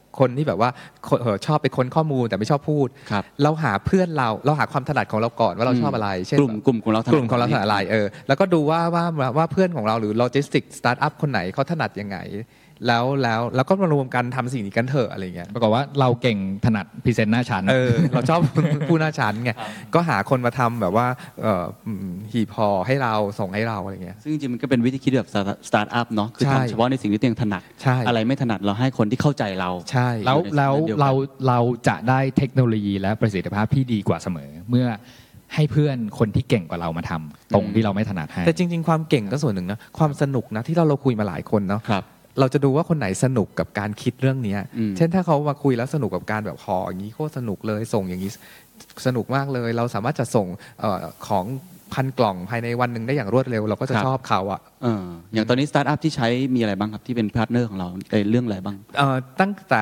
คนที่แบบว่าชอบไปค้นข้อมูลแต่ไม่ชอบพูดเราหาเพื่อนเราหาความถนัดของเราก่อนว่าเราชอบอะไรเช่นกลุ่มของเราถนัดอะไรแล้วก็ดูว่าเพื่อนของเราหรือโลจิสติกสตาร์ทอัพคนไหนเขาถนัดยังไงแล้วก็มารวมกันทำสิ่งนี้กันเถอะอะไรเงี้ยปรากฏว่าเราเก่งถนัดพรีเซนต์หน้าชั้นเราชอบผู้หน้าชั้นไงก็หาคนมาทำแบบว่าหีบห่อให้เราส่งให้เราอะไรเงี้ยซึ่งจริงๆมันก็เป็นวิธีคิดแบบสตาร์ทอัพเนาะคือทำเฉพาะในสิ่งที่ตัวเองถนัดอะไรไม่ถนัดเราให้คนที่เข้าใจเราใช่แล้วเราจะได้เทคโนโลยีและประสิทธิภาพที่ดีกว่าเสมอเมื่อให้เพื่อนคนที่เก่งกว่าเรามาทำตรงที่เราไม่ถนัดให้แต่จริงๆความเก่งก็ส่วนหนึ่งนะความสนุกนะที่เราคุยมาหลายคนเนาะเราจะดูว่าคนไหนสนุกกับการคิดเรื่องนี้เช่นถ้าเขามาคุยแล้วสนุกกับการแบบห่ออย่างนี้โคตรสนุกเลยส่งอย่างนี้สนุกมากเลยเราสามารถจะส่งของ1,000 กล่องภายในวันหนึ่งได้อย่างรวดเร็วเราก็จะชอบเขาอ่ะอย่างตอนนี้สตาร์ทอัพที่ใช้มีอะไรบ้างครับที่เป็นพาร์ทเนอร์ของเราเรื่องอะไรบ้างตั้งแต่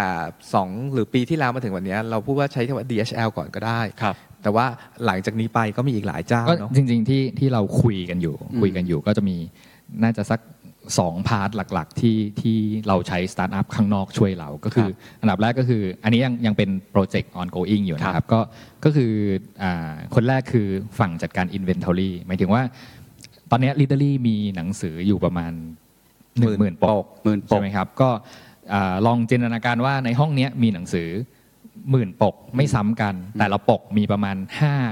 2หรือปีที่แล้วมาถึงวันนี้เราพูดว่าใช้คำว่า DHL ก่อนก็ได้แต่ว่าหลังจากนี้ไปก็มีอีกหลายเจ้าเนาะจริงๆที่เราคุยกันอยู่ก็จะมีน่าจะสัก2 พาร์ทหลักๆที่เราใช้สตาร์ทอัพข้างนอกช่วยเราก็คืออันดับแรกก็คืออันนี้ยังเป็นโปรเจกต์ ongoing อยู่นะครับก็คือคนแรกคือฝั่งจัดการ inventory หมายถึงว่าตอนนี้ literally มีหนังสืออยู่ประมาณ 10,000 ปกใช่ไหมครับก็ลองจินตนาการว่าในห้องนี้มีหนังสือ 10,000 ปกไม่ซ้ำกันแต่ละปกมีประมาณ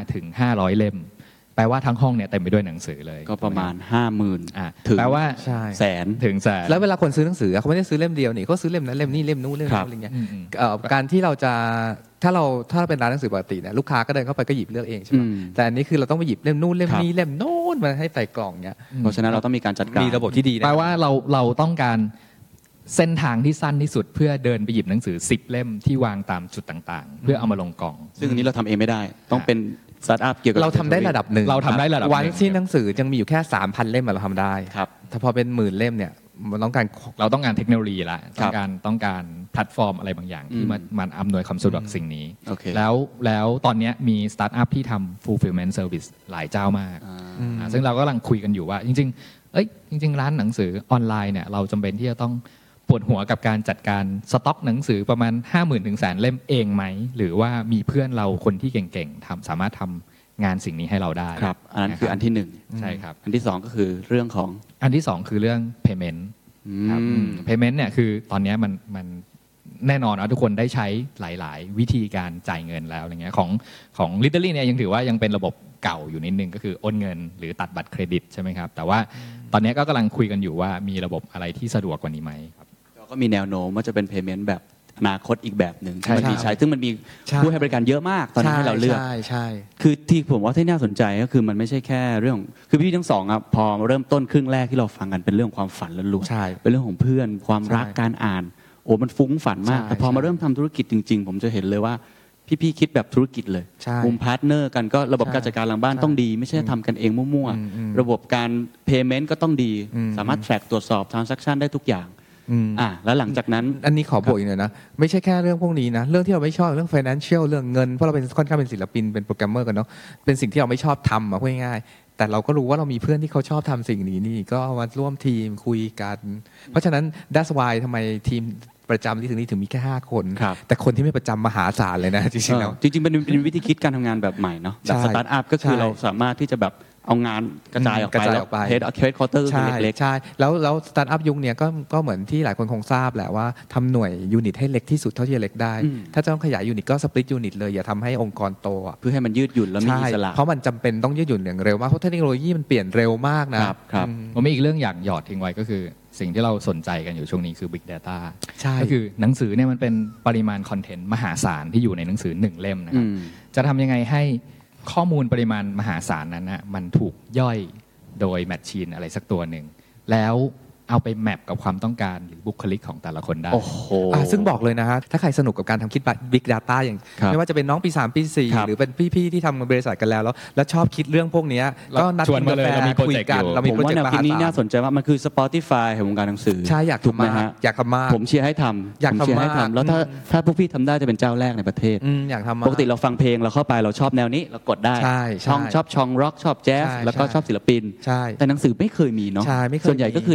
5-500 เล่มแปลว่าทั้งห้องเนี่ยเต็มไปด้วยหนังสือเลยก็ประมาณ 50,000 ถึงแปลว่าแสนถึงแสนแล้วเวลาคนซื้อหนังสือเขาไม่ได้ซื้อเล่มเดียวนี่เขาซื้อเล่มนั้นเล่มนี้เล่มนู้นเล่มนั้นอะไรเงี้ยการที่เราจะถ้าเป็นร้านหนังสือปกติเนี่ยลูกค้าก็เดินเข้าไปก็หยิบเลือกเองใช่ไหมแต่อันนี้คือเราต้องไปหยิบเล่มนู้นเล่มนี้เล่มโน้นมาให้ใส่กล่องเนี่ยเพราะฉะนั้นเราต้องมีการจัดการมีระบบที่ดีแปลว่าเราต้องการเส้นทางที่สั้นที่สุดเพื่อเดินไปหยิบหนังสือ10 เล่มที่วางตามจุดต่างๆเพื่อเอามาลงกล่องซึ่งอันนี้เราทำเองไม่ได้ต้องเป็นสตาร์ทอัพเกี่ยวกับเราทำได้ระดับหนึ่งวันที่หนังสือยังมีอยู่แค่ 3,000 เล่มเราทำได้แต่พอเป็น10,000 เล่มเนี่ยเราต้องการเทคโนโลยีละต้องการแพลตฟอร์มอะไรบางอย่างที่มันอำนวยความสะดวกสิ่งนี้แล้วตอนนี้มีสตาร์ทอัพที่ทำ fulfillment service หลายเจ้ามากซึ่งเราก็กำลังคุยกันอยู่ว่าจริงร้านหนังสือออนไลน์เนี่ยเราจำเป็นที่จะต้องปวดหัวกับการจัดการสต็อกหนังสือประมาณ 50,000 ถึง 100,000 เล่มเองไหมหรือว่ามีเพื่อนเราคนที่เก่งๆสามารถทำงานสิ่งนี้ให้เราได้ครับอันนั้นคืออันที่1 ใช่ครับอันที่2ก็คือเรื่องของอันที่2คือเรื่อง payment ครับ payment เนี่ยคือตอนนี้มันแน่นอนว่าทุกคนได้ใช้หลายๆวิธีการจ่ายเงินแล้วอะไรเงี้ยของ Literally เนี่ยยังถือว่ายังเป็นระบบเก่าอยู่นิดนึงก็คือโอนเงินหรือตัดบัตรเครดิตใช่ไหมครับแต่ว่าตอนนี้ก็กำลังคุยกันอยู่ว่ามีระบบอะไรที่สะดวกกว่านี้ไหมครับก็มีแนวโน้มว่าจะเป็น payment แบบอนาคตอีกแบบหนึ่งที่มันมีใช้ซึ่งมันมีผู้ให้บริการเยอะมากตอนนี้ให้เราเลือกใช่คือที่ผมว่าที่น่าสนใจก็คือมันไม่ใช่แค่เรื่องคือพี่ทั้งสองครับพอเริ่มต้นครึ่งแรกที่เราฟังกันเป็นเรื่องความฝันล้วนๆเป็นเรื่องของเพื่อนความรักการอ่านโอ้มันฟุ้งฝันมากแต่พอมาเริ่มทำธุรกิจจริงๆผมจะเห็นเลยว่าพี่คิดแบบธุรกิจเลยมุมพาร์ทเนอร์กันก็ระบบการจัดการหลังบ้านต้องดีไม่ใช่ทำกันเองมั่วๆระบบการ payment ก็ต้องดีสามารถแทร็กตรวจสอบ transaction ได้ทุกอย่างแล้วหลังจากนั้นอันนี้ขอบอกอีกหน่อยนะไม่ใช่แค่เรื่องพวกนี้นะเรื่องที่เราไม่ชอบเรื่อง financial เรื่องเงินเพราะเราเป็นค่อนข้างเป็นศิลปินเป็นโปรแกรมเมอร์กันเนาะเป็นสิ่งที่เราไม่ชอบทำพูดง่ายๆแต่เราก็รู้ว่าเรามีเพื่อนที่เขาชอบทำสิ่งนี้นี่ก็มาร่วมทีมคุยกันเพราะฉะนั้น that's why ทำไมทีมประจำที่ถึงนี้ถึงมีแค่5 คนแต่คนที่ไม่ประจำมหาศาลเลยนะจริงๆแล้วจริงๆเป็นวิธีคิดการทำงานแบบใหม่เนาะแบบสตาร์ทอัพก็คือเราสามารถที่จะแบบเอางานกระจายออกไปแล้วเฮดคอร์เตอร์เล็กๆใช่แล้วสตาร์ทอัพยุคนี้ก็เหมือนที่หลายคนคงทราบแหละว่าทำหน่วยยูนิตให้เล็กที่สุดเท่าที่จะเล็กได้ถ้าจะต้องขยายยูนิตก็สปลิตยูนิตเลยอย่าทำให้องค์กรโตเพื่อให้มันยืดหยุ่นแล้วมีอิสระเพราะมันจำเป็นต้องยืดหยุ่นอย่างเร็วมากเพราะเทคโนโลยีมันเปลี่ยนเร็วมากนะครับผมมีอีกเรื่องอยากหยอดทิ้งไว้ก็คือสิ่งที่เราสนใจกันอยู่ช่วงนี้คือ Big Data ก็คือหนังสือเนี่ยมันเป็นปริมาณคอนเทนต์มหาศาลที่อยู่ในหนังสือ1 เล่มนะครับจะทำยังไงให้ข้อมูลปริมาณมหาศาลนั้นนะมันถูกย่อยโดยแมชชีนอะไรสักตัวหนึ่งแล้วเอาไปแมปกับความต้องการหรือบุคลิกของแต่ละคนได้ซึ่งบอกเลยนะฮะถ้าใครสนุกกับการทำคิด Big Data อย่างไม่ว่าจะเป็นน้องปี3ปี4หรือเป็นพี่ๆที่ทำบริษัทกันแล้วชอบคิดเรื่องพวกนี้ก็นัดกินกาแฟคุยกันเรามีโปรเจกต์มหาศาลนี้น่าสนใจว่ามันคือ Spotify ของวงการหนังสือใช่อยากทำมากผมเชียร์ให้ทำแล้วถ้าพวกพี่ทำได้จะเป็นเจ้าแรกในประเทศอยากทำปกติเราฟังเพลงเราเข้าไปเราชอบแนวนี้เรากดได้ชอบชองร็อกชอบแจ๊สแล้วก็ชอบศิลปินแต่หนังสือไม่เคยมีเนาะส่วนใหญ่ก็คือแนะนำกัน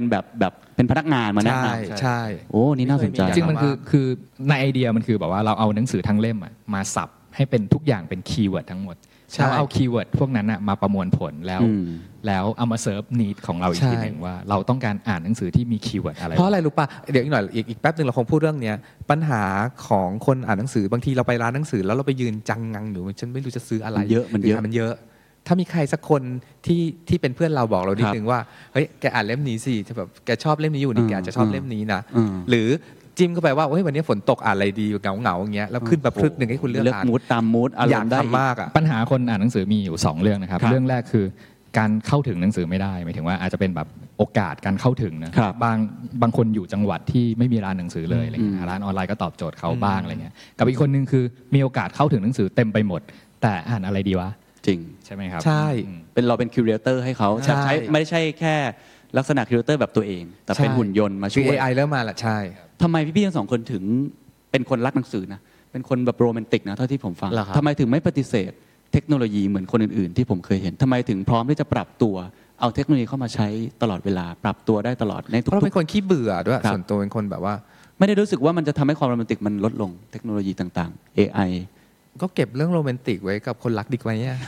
เป็นแบบเป็นพนักงานมาแนะนำใช่โอ้นี่น่าสนใจจริงๆมันคือในไอเดียมันคือแบบว่าเราเอาหนังสือทั้งเล่มมาสับให้เป็นทุกอย่างเป็นคีย์เวิร์ดทั้งหมดแล้วเอาคีย์เวิร์ดพวกนั้นมาประมวลผลแล้วเอามาเซิร์ฟนีดของเราอีกทีหนึ่งว่าเราต้องการอ่านหนังสือที่มีคีย์เวิร์ดอะไรเพราะอะไรรู้ป่ะเดี๋ยวอีกหน่อยอีกแป๊บนึงเราคงพูดเรื่องนี้ปัญหาของคนอ่านหนังสือบางทีเราไปร้านหนังสือแล้วเราไปยืนจังงังอยู่ฉันไม่รู้จะซื้ออะไรมันเยอะถ้ามีใครสักคนที่เป็นเพื่อนเราบอกเรานิดนึงว่าเฮ้ยแกอ่านเล่มนี้สิแบบแกชอบเล่มนี้อยู่นี่แกจะชอบเล่มนี้นะหรือจิ้มเข้าไปว่าเฮ้ยวันนี้ฝนตกอ่านอะไรดีเหงาอย่างเงี้ยแล้วขึ้นแบบพลึกนึงให้คุณเลือกอ่านมูดตามมูดอารมณ์ได้มากอ่ะปัญหาคนอ่านหนังสือมีอยู่2เรื่องนะครับเรื่องแรกคือการเข้าถึงหนังสือไม่ได้หมายถึงว่าอาจจะเป็นแบบโอกาสการเข้าถึงนะบางคนอยู่จังหวัดที่ไม่มีร้านหนังสือเลยอะไรเงี้ยร้านออนไลน์ก็ตอบโจทย์เขาบ้างอะไรเงี้ยกับอีกคนนึงคือมีโอกาสเข้าถึงหนังสือเต็มไปหมดแต่อ่านอะไรดีวะจริงใช่ไหมครับใช่เราเป็นคิวเรเตอร์ให้เขาใช้ไม่ใช่แค่ลักษณะคิวเรเตอร์แบบตัวเองแต่เป็นหุ่นยนต์มาช่วย AI เริ่มมาละใช่ทำไมพี่ๆทั้งสองคนถึงเป็นคนรักหนังสือนะเป็นคนแบบโรแมนติกนะเท่าที่ผมฟังทำไมถึงไม่ปฏิเสธเทคโนโลยีเหมือนคนอื่นๆที่ผมเคยเห็นทำไมถึงพร้อมที่จะปรับตัวเอาเทคโนโลยีเข้ามาใช้ตลอดเวลาปรับตัวได้ตลอดในทุกๆเพราะเราเป็นคนขี้เบื่อด้วยส่วนตัวเป็นคนแบบว่าไม่ได้รู้สึกว่ามันจะทำให้ความโรแมนติกมันลดลงเทคโนโลยีต่างๆ AI ก็เก็บเรื่องโรแมนติกไว้กับคนรักดีกว่าเนี่ย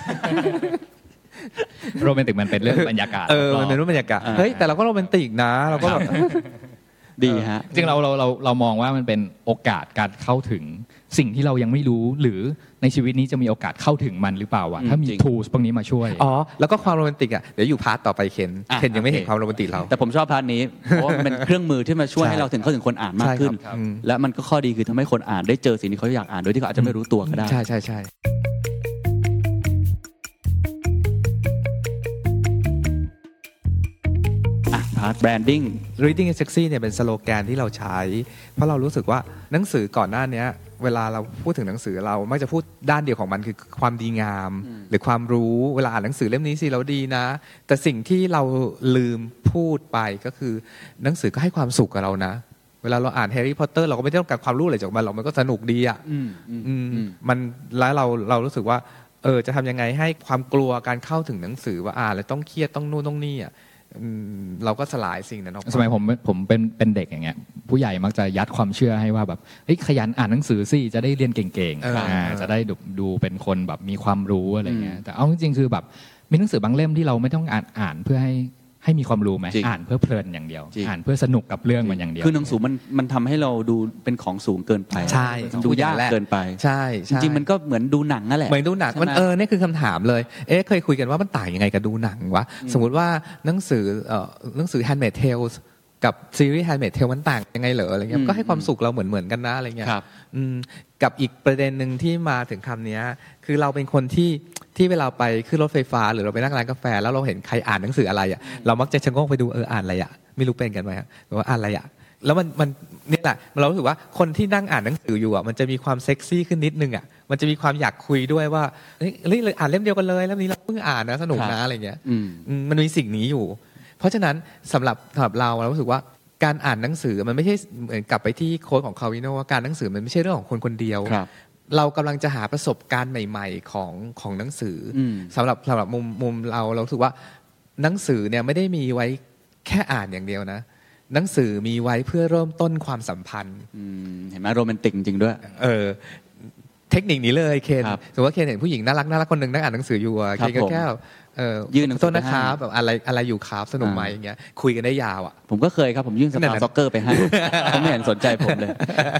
โรแมนติกมันเป็นเรื่องบรรยากาศมันเป็นเรื่องบรรยากาศเฮ้ยแต่เราก็โรแมนติกนะเราก็แบบดีฮะจริงเรามองว่ามันเป็นโอกาสการเข้าถึงสิ่งที่เรายังไม่รู้หรือในชีวิตนี้จะมีโอกาสเข้าถึงมันหรือเปล่าวะถ้ามี tools พวกนี้มาช่วยแล้วก็ความโรแมนติกอ่ะเดี๋ยวอยู่พาร์ทต่อไปเคนยังไม่เห็นความโรแมนติกเราแต่ผมชอบพาร์ทนี้เพราะมันเป็นเครื่องมือที่มาช่วยให้เราเข้าถึงคนอ่านมากขึ้นและมันก็ข้อดีคือทำให้คนอ่านได้เจอสิ่งที่เขาอยากอ่านโดยที่เขาอาจจะไม่รู้ตัวก็ได้ใช่ branding reading is sexy เนี่ยเป็นสโลแกนที่เราใช้เพราะเรารู้สึกว่าหนังสือก่อนหน้านี้เวลาเราพูดถึงหนังสือเรามักจะพูดด้านเดียวของมันคือความดีงามหรือความรู้เวลาอ่านหนังสือเล่มนี้สิเราดีนะแต่สิ่งที่เราลืมพูดไปก็คือหนังสือก็ให้ความสุขกับเรานะเวลาเราอ่านแฮร์รี่พอตเตอร์เราก็ไม่ได้ต้องการความรู้อะไรจากมันหรอกมันก็สนุกดีอ่ะมันแล้วเรารู้สึกว่าจะทำยังไงให้ความกลัวการเข้าถึงหนังสือว่าอ่านแล้วต้องเครียดต้องนู่นต้องนี่อ่ะเราก็สลายสิ่งนั้นออกสมัยผมเป็นเด็กอย่างเงี้ยผู้ใหญ่มักจะยัดความเชื่อให้ว่าแบบขยันอ่านหนังสือสิจะได้เรียนเก่งๆจะได้ดูเป็นคนแบบมีความรู้อะไรเงี้ยแต่เอาจริงๆคือแบบมีหนังสือบางเล่มที่เราไม่ต้องอ่านเพื่อให้มีความรู้ไหมอ่านเพื่อเพลินอย่างเดียวอ่านเพื่อสนุกกับเรื่องมันอย่างเดียวคือหนังสือมันทำให้เราดูเป็นของสูงเกินไปใช่ดูยากเกินไปใช่จริงๆมันก็เหมือนดูหนังนั่นแหละเหมือนดูหนังมันนี่คือคำถามเลยเคยคุยกันว่ามันต่างยังไงกับดูหนังวะสมมติว่าหนังสือ Handmaid's Tale กับซีรีส์ Handmaid's Tale มันต่างยังไงเหรออะไรเงี้ยก็ให้ความสุขเราเหมือนกันนะอะไรเงี้ยกับอีกประเด็นนึงที่มาถึงคำนี้คือเราเป็นคนที่เวลาไปขึ้นรถไฟฟ้าหรือเราไปนั่งร้านกาแฟแล้วเราเห็นใครอ่านหนังสืออะไรอ่ะเรามักจะชะโงกไปดูอ่านอะไรอ่ะไม่รู้เป็นกันไหมครับว่าอ่านอะไรอ่ะแล้วมันนี่แหละเรารู้สึกว่าคนที่นั่งอ่านหนังสืออยู่อ่ะมันจะมีความเซ็กซี่ขึ้นนิดนึงอ่ะมันจะมีความอยากคุยด้วยว่าเฮ้ยอ่านเล่มเดียวกันเลยแล้วนี้เราเพิ่งอ่านนะสนุกนะอะไรเงี้ยมันมีสิ่งนี้อยู่เพราะฉะนั้นสำหรับเรารู้สึกว่าการอ่านหนังสือมันไม่ใช่เหมือนกลับไปที่โค้ดของคาวิโนว่าการหนังสือมันไม่ใช่เรื่องของคนคนเดียวเรากำลังจะหาประสบการณ์ใหม่ๆของหนังสือสำหรับมุมเรารู้สึกว่าหนังสือเนี่ยไม่ได้มีไว้แค่อ่านอย่างเดียวนะหนังสือมีไว้เพื่อเริ่มต้นความสัมพันธ์เห็นไหมโรแมนติกจริงด้วยเทคนิคนี้เลยเคนสมมติว่าเคนเห็นผู้หญิงน่ารักคนหนึ่งนั่งอ่านหนังสืออยู่เคนก็แค่ยื่นหนังสือต้นนะครับแบบอะไรอยู่ครับสนุกไหมอย่างเงี้ยคุยกันได้ยาวอ่ะผมก็เคยครับผมยื่นสตาร์ซ็อกเกอร์ไปให้เขาไม่เห็นสนใจผมเลย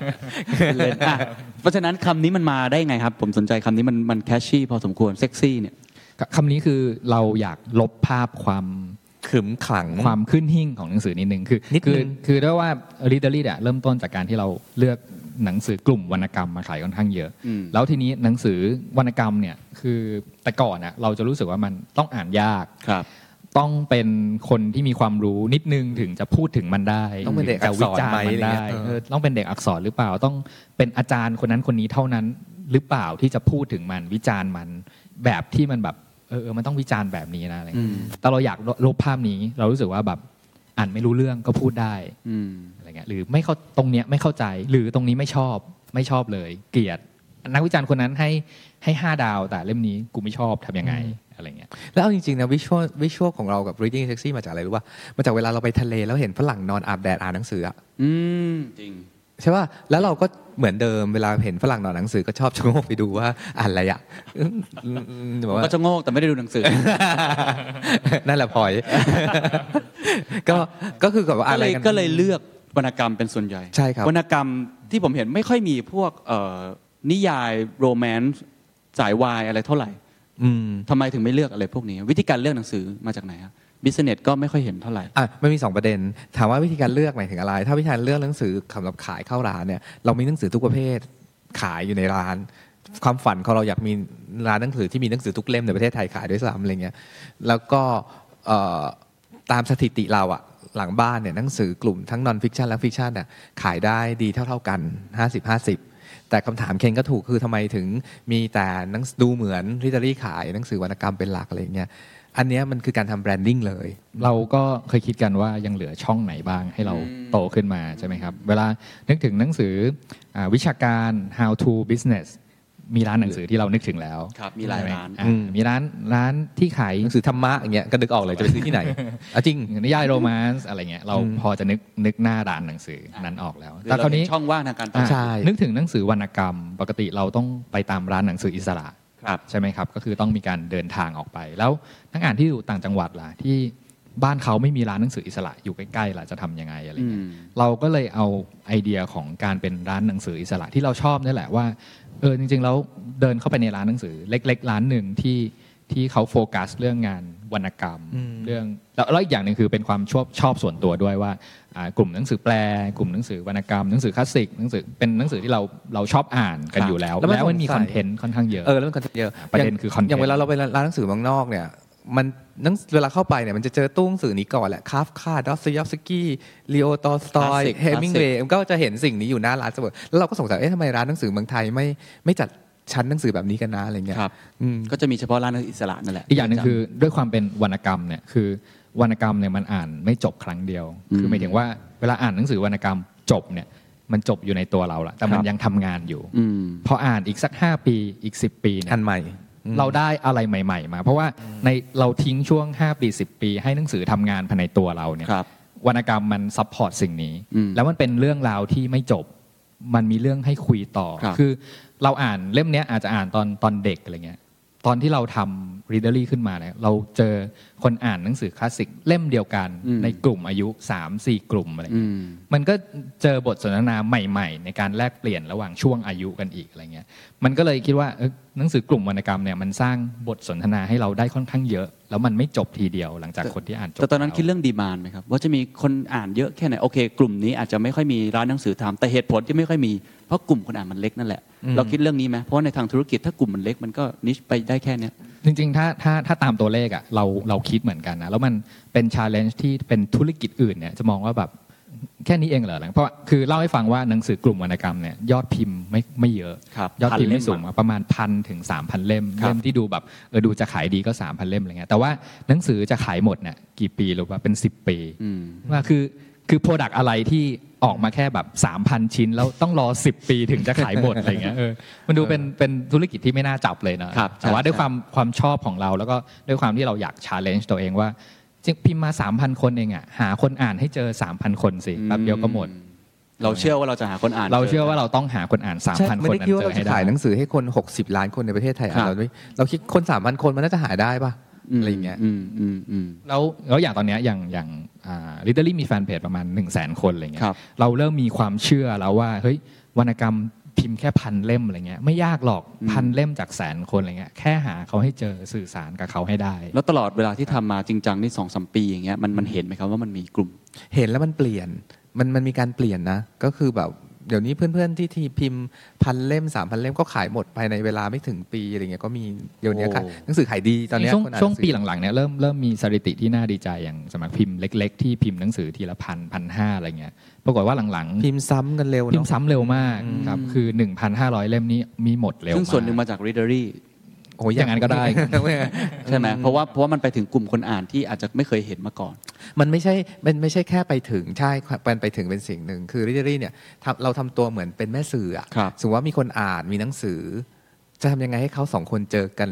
เพราะฉะนั้นคำนี้มันมาได้ไงครับผมสนใจคำนี้มันแคชชี่พอสมควรเซ็กซี่เนี่ยคำนี้คือเราอยากลบภาพความขึมขลังความขึ้นหิ่งของหนังสือนิดนึงคือด้วยว่าReaderlyเนี่ยเริ่มต้นจากการที่เราเลือกหนังสือกลุ่มวรรณกรรมมาขายค่อนข้างเยอะแล้วทีนี้หนังสือวรรณกรรมเนี่ยคือแต่ก่อนนะเราจะรู้สึกว่ามันต้องอ่านยากต้องเป็นคนที่มีความรู้นิดนึงถึงจะพูดถึงมันได้ต้องเป็นเด็กอักษรมันได้ต้องเป็นเด็กอักษรหรือเปล่าต้องเป็นอาจารย์คนนั้นคนนี้เท่านั้นหรือเปล่าที่จะพูดถึงมันวิจารณ์มันแบบที่มันแบบมันต้องวิจารณ์แบบนี้นะอะไรแต่เราอยากลบภาพนี้เรารู้สึกว่าแบบอ่านไม่รู้เรื่องก็พูดได้อะไรเงี้ยหรือไม่เข้าตรงเนี้ยไม่เข้าใจหรือตรงนี้ไม่ชอบเลยเกลียดนักวิจารณ์คนนั้นให้5 ดาวแต่เล่มนี้กูไม่ชอบทำยังไงอะไรเงี้ยแล้วเอาจริงๆนะวิชวลของเรากับ reading sexy มาจากอะไรรู้ป่ะมาจากเวลาเราไปทะเลแล้วเห็นฝรั่งนอนอาบแดดอ่านหนังสืออะจริงใช่ป่ะแล้วเราก็เหมือนเดิมเวลาเห็นฝรั่งนอนหนังสือก็ชอบชะโงกไปดูว่าอ่านอะไรอ่ะก็ชะโงกแต่ไม่ได้ดูหนังสือนั่นแหละพอย ก็คือกับว่าอะไรก็เลยเลือกวรรณกรรมเป็นส่วนใหญ่ใช่ครับวรรณกรรมที่ผมเห็นไม่ค่อยมีพวกนิยายโรแมนต์สายวายอะไรเท่าไหร่ทำไมถึงไม่เลือกอะไรพวกนี้วิธีการเลือกหนังสือมาจากไหนครับบิสเนสก็ไม่ค่อยเห็นเท่าไหร่มันมี2ประเด็นถามว่าวิธีการเลือกหมายถึงอะไรถ้าวิธีการเลือกหนังสือสำหรับขายเข้าร้านเนี่ยเรามีหนังสือทุกประเภทขายอยู่ในร้านความฝันของเราอยากมีร้านหนังสือที่มีหนังสือทุกเล่มในประเทศไทยขายด้วยซ้ำอะไรเงี้ยแล้วก็ตามสถิติเราอะหลังบ้านเนี่ยหนังสือกลุ่มทั้งนอนฟิกชันและฟิกชันเนี่ยขายได้ดีเท่ากัน50-50แต่คำถามเคนก็ถูกคือทำไมถึงมีแต่หนังดูเหมือนลิเทอรี่ขายหนังสือวรรณกรรมเป็นหลักอะไรเงี้ยอันนี้มันคือการทำแบรนดิ้งเลยเราก็เคยคิดกันว่ายังเหลือช่องไหนบ้างให้เราโตขึ้นมาใช่ไหมครับเวลานึกถึงหนังสือวิชาการ how to business มีร้านหนังสือที่เรานึกถึงแล้วครับมีหลายร้านมีร้านที่ขายหนังสือธรรมะอย่างเงี้ยก็นึกออกเลยจะไปซื้อที่ไหนจริงนิยายโรแมนต์อะไรเงี้ยเราพอจะนึกหน้าร้านหนังสือนั้นออกแล้วแต่คราวนี้ช่องว่างทางการนึกถึงหนังสือวรรณกรรมปกติเราต้องไปตามร้านหนังสืออิสระใช่ไหมครับก็คือต้องมีการเดินทางออกไปแล้วนักอ่านที่อยู่ต่างจังหวัดล่ะที่บ้านเขาไม่มีร้านหนังสืออิสระอยู่ใกล้ๆล่ะจะทำยังไงอะไรเงี้ยเราก็เลยเอาไอเดียของการเป็นร้านหนังสืออิสระที่เราชอบนี่แหละว่าจริงๆแล้วเดินเข้าไปในร้านหนังสือเล็กๆร้านหนึ่งที่เขาโฟกัสเรื่องงานวรรณกรรมเรื่องแล้วอีกอย่างหนึ่งคือเป็นความชอบส่วนตัวด้วยว่ากลุ่มหนังสือแปลกลุ่มหนังสือวรรณกรรมหนังสือคลาสสิกเป็นหนังสือที่เราชอบอ่านกันอยู่แล้วแล้วมันมีคอนเทนต์ค่อนข้างเยอะแล้วมันคอนเทนต์เยอะประเด็นคือคอนเทนต์อย่างเวลาเราไปร้านหนังสือเมืองนอกเนี่ยมันเวลาเข้าไปเนี่ยมันจะเจอตู้หนังสือนี้ก่อนแหละคาฟคาดอสโตเยฟสกี้ลีโอตอลสตอยเฮมิงเวย์มันก็จะเห็นสิ่งนี้อยู่หน้าร้านเสมอแล้วเราก็สงสัยทำไมร้านหนังสือเมืองไทยไม่จัดชั้นหนังสือแบบนี้กันนะอะไรเงี้ยก็จะมีเฉพาะร้านอิสระนั่นแหละอีกอย่างนึงคือด้วยความเป็นวรรณกรรมเนี่ยคือวรรณกรรมเนี่ยมันอ่านไม่จบครั้งเดียวคือหมายถึงว่าเวลาอ่านหนังสือวรรณกรรมจบเนี่ยมันจบอยู่ในตัวเราละแต่มันยังทำงานอยู่พออ่านอีกสัก5ปีอีก10ปีอันใหม่เราได้อะไรใหม่ๆมาเพราะว่าในเราทิ้งช่วง5ปี10ปีให้หนังสือทำงานภายในตัวเราเนี่ยวรรณกรรมมันซัพพอร์ตสิ่งนี้แล้วมันเป็นเรื่องราวที่ไม่จบมันมีเรื่องให้คุยต่อคือเราอ่านเล่มนี้อาจจะอ่านตอนเด็กอะไรเงี้ยตอนที่เราทำ readery ขึ้นมาเนี่ยเราเจอคนอ่านหนังสือคลาสสิกเล่มเดียวกันในกลุ่มอายุ 3-4 กลุ่มอะไรเงี้ยมันก็เจอบทสนทนาใหม่ๆในการแลกเปลี่ยนระหว่างช่วงอายุกันอีกอะไรเงี้ยมันก็เลยคิดว่าหนังสือกลุ่มวรรณกรรมเนี่ยมันสร้างบทสนทนาให้เราได้ค่อนข้างเยอะแล้วมันไม่จบทีเดียวหลังจากคนที่อ่านจบแต่ตอนนั้นคิดเรื่องดีมานด์ไหมครับว่าจะมีคนอ่านเยอะแค่ไหนโอเคกลุ่มนี้อาจจะไม่ค่อยมีร้านหนังสือทำแต่เหตุผลที่ไม่ค่อยมีเพราะกลุ่มคนอ่านมันเล็กนั่นแหละเราคิดเรื่องนี้ไหมเพราะในทางธุรกิจถ้ากลุ่มมันเล็กมันก็นิชไปได้แค่นี้จริงๆถ้าตามตัวเลขอ่ะเราคิดเหมือนกันนะแล้วมันเป็น challenge ที่เป็นธุรกิจอื่นเนี่ยจะมองว่าแบบแค่นี้เองเหรอเพราะคือเล่าให้ฟังว่าหนังสือกลุ่มวรรณกรรมเนี่ยยอดพิมพ์ไม่เยอะยอดพิมพ์ไม่สูงประมาณ 1,000 ถึง 3,000 เล่มที่ดูแบบดูจะขายดีก็ 3,000 เล่มอะไรเงี้ยแต่ว่าหนังสือจะขายหมดเนี่ยกี่ปีหรือว่าเป็น10ปีว่าคือ product อะไรที่ออกมาแค่แบบ 3,000 ชิ้นแล้วต้องรอ10ปีถึงจะขายหมดอะไรเงี้ยมันดูเป็นธุรกิจที่ไม่น่าจับเลยนะแต่ว่าด้วยความชอบของเราแล้วก็ด้วยความที่เราอยาก challenge ตัวเองว่าพิมพ์มา 3,000 คนเองอ่ะหาคนอ่านให้เจอ 3,000 คนสิแป๊บเดียวก็หมดเราเชื่อว่าเราจะหาคนอ่านเราเชื่อว่าเราต้องหาคนอ่าน 3,000 คนนั้นเจอให้ได้ขายหนังสือให้คน60ล้านคนในประเทศไทยเราคิดคน 3,000 คนมันน่าจะหาได้ป่ะอะไรอย่างเงี้ยแล้วอย่างตอนเนี้ยอย่างliterally มีแฟนเพจประมาณ 100,000 คนอะไรเงี้ยเราเริ่มมีความเชื่อแล้วว่าเฮ้ยวรรณกรรมพิมพ์แค่1,000 เล่มอะไรเงี้ยไม่ยากหรอก1,000 เล่มจาก100,000 คนอะไรเงี้ยแค่หาเขาให้เจอสื่อสารกับเขาให้ได้แล้วตลอดเวลาที่ทำมาจริงจังนี่ 2-3 ปีอย่างเงี้ยมันเห็นไหมครับว่ามันมีกลุ่มเห็นแล้วมันเปลี่ยนมันมีการเปลี่ยนนะก็คือแบบเดี๋ยวนี้เพื่อนๆที่พิมพ์1,000 เล่ม 3,000 เล่มก็ขายหมดภายในเวลาไม่ถึงปีอะไรเงี้ยก็มีเดี๋ยวนี้ขายหนังสือขายดีตอนนี้ช่วงปีหลังๆเนี่ยเริ่มมีสถิติที่น่าดีใจอย่างสำนักพิมพ์เล็กๆที่พิมพ์หนังสือทีละ1,000-1,500อะไรเงี้ยปรากฏว่าหลังๆพิมพ์ซ้ำกันเร็วพิมพ์ซ้ำเร็วมากครับคือ 1,500 เล่มนี้มีหมดเร็วมากซึ่งส่วนหนึ่งมาจาก readery อย่างนั้นก็ได้ใช่ไหมเพราะว่ามันไปถึงกลุ่มคนอ่านที่อาจจะไม่เคยเห็นมาก่อนมันไม่ใช่แค่ไปถึงใช่ไปถึงเป็นสิ่งหนึ่งคือ readery เนี่ยเราทำตัวเหมือนเป็นแม่สื่อสมมติว่ามีคนอ่านมีหนังสือจะทำยังไงให้เขา2คนเจอกัน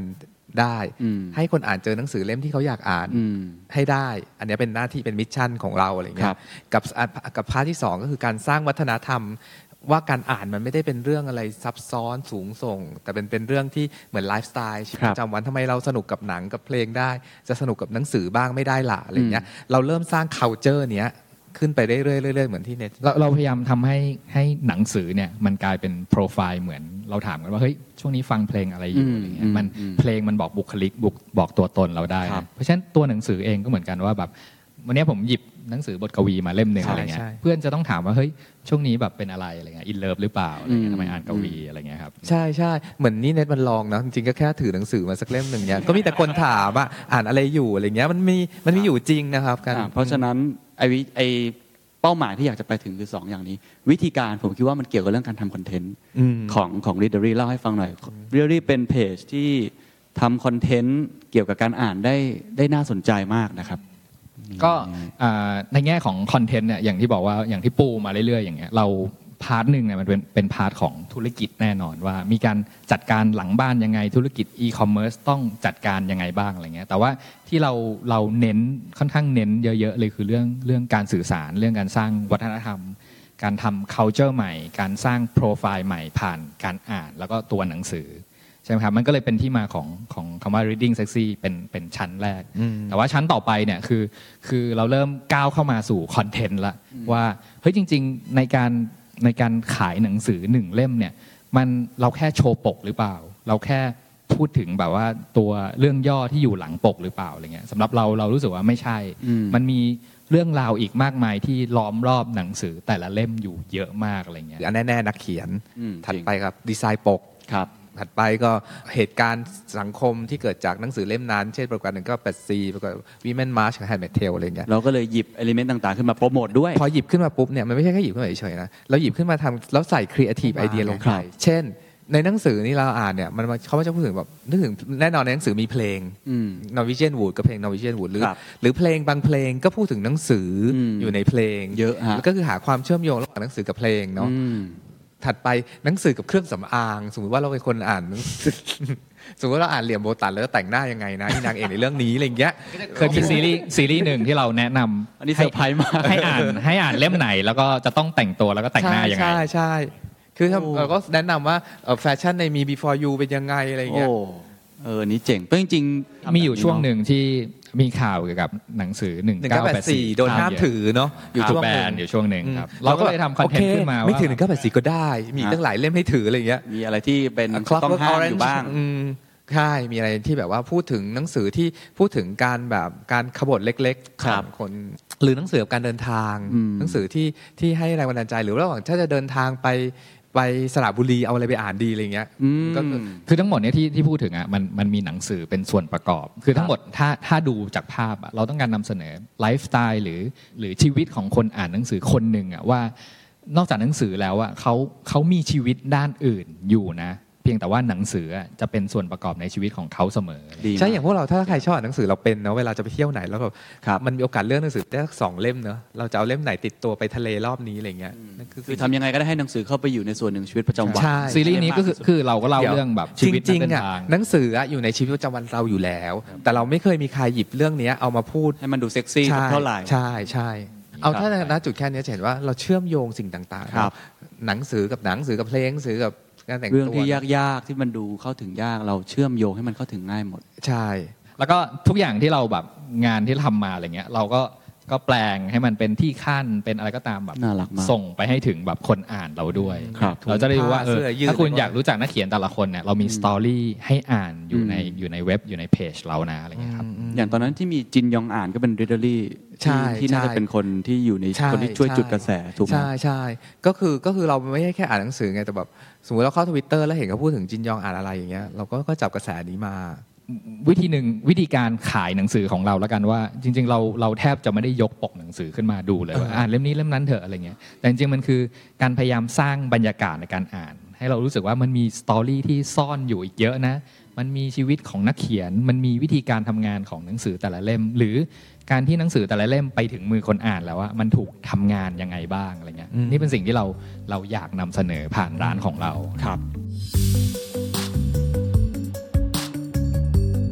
ได้ให้คนอ่านเจอหนังสือเล่มที่เขาอยากอ่านให้ได้อันนี้เป็นหน้าที่เป็นมิชชั่นของเราอะไรเงี้ยกับพาร์ทที่2ก็คือการสร้างวัฒนธรรมว่าการอ่านมันไม่ได้เป็นเรื่องอะไรซับซ้อนสูงส่งแต่เป็นเรื่องที่เหมือนไลฟ์สไตล์ชีวิตประจำวันทำไมเราสนุกกับหนังกับเพลงได้จะสนุกกับหนังสือบ้างไม่ได้ล่ะอะไรเงี้ยเราเริ่มสร้าง culture เนี้ยขึ้นไปเรื่อยๆเหมือนที่เน็ตเราพยายามทำให้หนังสือเนี่ยมันกลายเป็นโปรไฟล์เหมือนเราถามกันว่าเฮ้ยช่วงนี้ฟังเพลงอะไรอยู่อะไรเงี้ยมันเพลงมันบอกบุคลิกบอกตัวตนเราได้เพราะฉะนั้นตัวหนังสือเองก็เหมือนกันว่าแบบวันนี้ผมหยิบหนังสือบทกวีมาเล่มนึงอะไรเงี้ยเพื่อนจะต้องถามว่าเฮ้ยช่วงนี้แบบเป็นอะไรเงี้ยอินเลิฟหรือเปล่าอะไรเงี้ยทำไมอ่านกวีอะไรเงี้ยครับใช่เหมือนนี่เน็ตมันลองนะจริงๆก็แค่ถือหนังสือมาสักเล่มนึงเนี้ยก็มีแต่คนถามว่าอ่านอะไรอยู่อะไรเงี้ยมันมีอยู่จริงนะครับกันเพราะฉะนั้นไอเป้าหมายที่อยากจะไปถึงคือ2อย่างนี้วิธีการผมคิดว่ามันเกี่ยวกับเรื่องการทำคอนเทนต์ของ Readery เล่าให้ฟังหน่อย Readery เป็นเพจที่ทำคอนเทนต์เกี่ยวกับการอ่านได้น่าสนใจมากนะครับก็ในแง่ของคอนเทนต์เนี่ยอย่างที่บอกว่าอย่างที่ปูมาเรื่อยๆอย่างเงี้ยเราพาร์ทนึงเนี่ยมันเป็นพาร์ทของธุรกิจแน่นอนว่ามีการจัดการหลังบ้านยังไงธุรกิจอีคอมเมิร์ซต้องจัดการยังไงบ้างอะไรเงี้ยแต่ว่าที่เราเน้นค่อนข้างเน้นเยอะๆเลยคือเรื่องการสื่อสารเรื่องการสร้างวัฒนธรรมการทำ culture ใหม่การสร้างโปรไฟล์ใหม่ผ่านการอ่านแล้วก็ตัวหนังสือใช่ไหมครับมันก็เลยเป็นที่มาของคำว่า reading sexy เป็นชั้นแรกแต่ว่าชั้นต่อไปเนี่ยคือเราเริ่มก้าวเข้ามาสู่คอนเทนต์ละว่าเฮ้ยจริงๆในการขายหนังสือ1เล่มเนี่ยมันเราแค่โชว์ปกหรือเปล่าเราแค่พูดถึงแบบว่าตัวเรื่องย่อที่อยู่หลังปกหรือเปล่าอะไรเงี้ยสำหรับเรารู้สึกว่าไม่ใช่มันมีเรื่องราวอีกมากมายที่ล้อมรอบหนังสือแต่ละเล่มอยู่เยอะมากอะไรเงี้ยอันแน่ๆนักเขียนถัดไปครับดีไซน์ปกครับถัดไปก็เหตุการณ์สังคมที่เกิดจากหนังสือเล่มนั้นเช่นปรากฏ1984ปรากฏ Women March ของ Handmaid's Tale อะไรเงี้ยเราก็เลยหยิบเอลิเมนต์ต่างๆขึ้นมาโปรโมทด้วยพอหยิบขึ้นมาปุ๊บเนี่ยมันไม่ใช่แค่หยิบขึ้นมาเฉยๆนะเราหยิบขึ้นมาทำแล้วใส่ creative idea ลงไปเช่นในหนังสือนี่เราอ่านเนี่ยเขาจะพูดถึงแบบนึกถึงแน่นอนในหนังสือมีเพลง Norwegian Wood กับเพลง Norwegian Wood หรือเพลงบางเพลงก็พูดถึงหนังสืออยู่ในเพลงเยอะฮะก็คือหาความเชื่อมโยงระหว่างหนังสือกับเพลงเนาะถัดไปหนังสือกับเครื่องสำอางสมมติว่าเราเป็นคนอ่านสมมติว่าเราอ่านเหลี่ยมโบตันแล้วแต่งหน้ายังไงนะที่นางเอกในเรื่องนี้อะไรอย่างเงี้ยเคยมีซีรีส์หนึ่งที่เราแนะนำอันนี้เซอร์ไพรส์มากให้อ่านเล่มไหนแล้วก็จะต้องแต่งตัวแล้วก็แต่งหน้ายังไงใช่คือเราก็แนะนำว่าแฟชั่นในมี before you เป็นยังไงอะไรอย่างเงี้ยนี่เจ๋งเพราะจริงๆมีอยู่ช่วงหนึ่งที่มีข่าวเกี่ยวกับหนังสือ 1984โดนห้ามถือเนาะอยู่ช่วงแบนอยู่ช่วงหนึ่งครับเราก็เลยทำคอนเทนต์ขึ้นมาว่าไม่ถือ1984ก็ได้มีตั้งหลายเล่มให้ถืออะไรอย่างเงี้ยมีอะไรที่เป็นต้องห้ามอยู่บ้างใช่มีอะไรที่แบบว่าพูดถึงหนังสือที่พูดถึงการแบบการขบฏเล็กๆของคนหรือหนังสือการเดินทางหนังสือที่ให้แรงบันดาลใจหรือระหว่างถ้าจะเดินทางไปสระบุรีเอาอะไรไปอ่านดีอะไรเงี้ยก็คือทั้งหมดเนี้ยที่พูดถึงอ่ะมันมีหนังสือเป็นส่วนประกอบคือทั้งหมดถ้าดูจากภาพเราต้องการนำเสนอไลฟ์สไตล์หรือชีวิตของคนอ่านหนังสือคนหนึ่งอ่ะว่านอกจากหนังสือแล้วอ่ะเขามีชีวิตด้านอื่นอยู่นะเพียงแต่ว่าหนังสือจะเป็นส่วนประกอบในชีวิตของเขาเสมอใช่อย่างพวกเราถ้าใครชอบอ่านหนังสือเราเป็นเนาะเวลาจะไปเที่ยวไหนแล้วแบบมันมีโอกาสเลือกหนังสือได้2 เล่มเนาะเราจะเอาเล่มไหนติดตัวไปทะเลรอบนี้อะไรเงี้ยคือทำยังไงก็ได้ให้หนังสือเข้าไปอยู่ในส่วนหนึ่งชีวิตประจำวันซีรีส์นี้ก็คือเราก็เล่าเรื่องแบบชีวิตจริงๆหนังสืออยู่ในชีวิตประจำวันเราอยู่แล้วแต่เราไม่เคยมีใครหยิบเรื่องนี้เอามาพูดให้มันดูเซ็กซี่เท่าไหร่ใช่เอาถ้าณจุดแค่นี้จะเห็นว่าเราเชื่อมโยงสิ่งต่างๆหนังสือกับเพลงหนังสือกับเรื่องที่ยากๆที่มันดูเข้าถึงยากเราเชื่อมโยงให้มันเข้าถึงง่ายหมดใช่แล้วก็ทุกอย่างที่เราแบบงานที่ทำมาอะไรเงี้ยเราก็แปลงให้มันเป็นที่ขั้นเป็นอะไรก็ตามแบบส่งไปให้ถึงแบบคนอ่านเราด้วยเราจะได้รู้ว่าถ้าคุณอยากรู้จักนักเขียนแต่ละคนเนี่ยเรามีสตอรี่ให้อ่านอยู่ในเว็บอยู่ในเพจเรานะอะไรเงี้ยครับอย่างตอนนั้นที่มีจินยองอ่านก็เป็นReaderyที่น่าจะเป็นคนที่อยู่ในคนที่ช่วยจุดกระแสถูกไหมใช่ก็คือเราไม่ใช่แค่อ่านหนังสือไงแต่แบบสมมติเราเข้า Twitter แล้วเห็นเขาพูดถึงจินยองอ่านอะไรอย่างเงี้ยเราก็จับกระแสนี้มาวิธีการขายหนังสือของเราแล้วกันว่าจริงๆเราแทบจะไม่ได้ยกปกหนังสือขึ้นมาดูเลยว่าอ่านเล่มนี้เล่มนั้นเถอะอะไรเงี้ยแต่จริงๆมันคือการพยายามสร้างบรรยากาศในการอ่านให้เรารู้สึกว่ามันมีสตอรี่ที่ซ่อนอยู่อีกเยอะนะมันมีชีวิตของนักเขียนมันมีวิธีการทำงานของหนังสือแต่ละเล่มหรือการที่หนังสือแต่ละเล่มไปถึงมือคนอ่านแล้วว่ามันถูกทำงานยังไงบ้างอะไรเงี้ยนี่เป็นสิ่งที่เราอยากนำเสนอผ่านร้านของเราครับ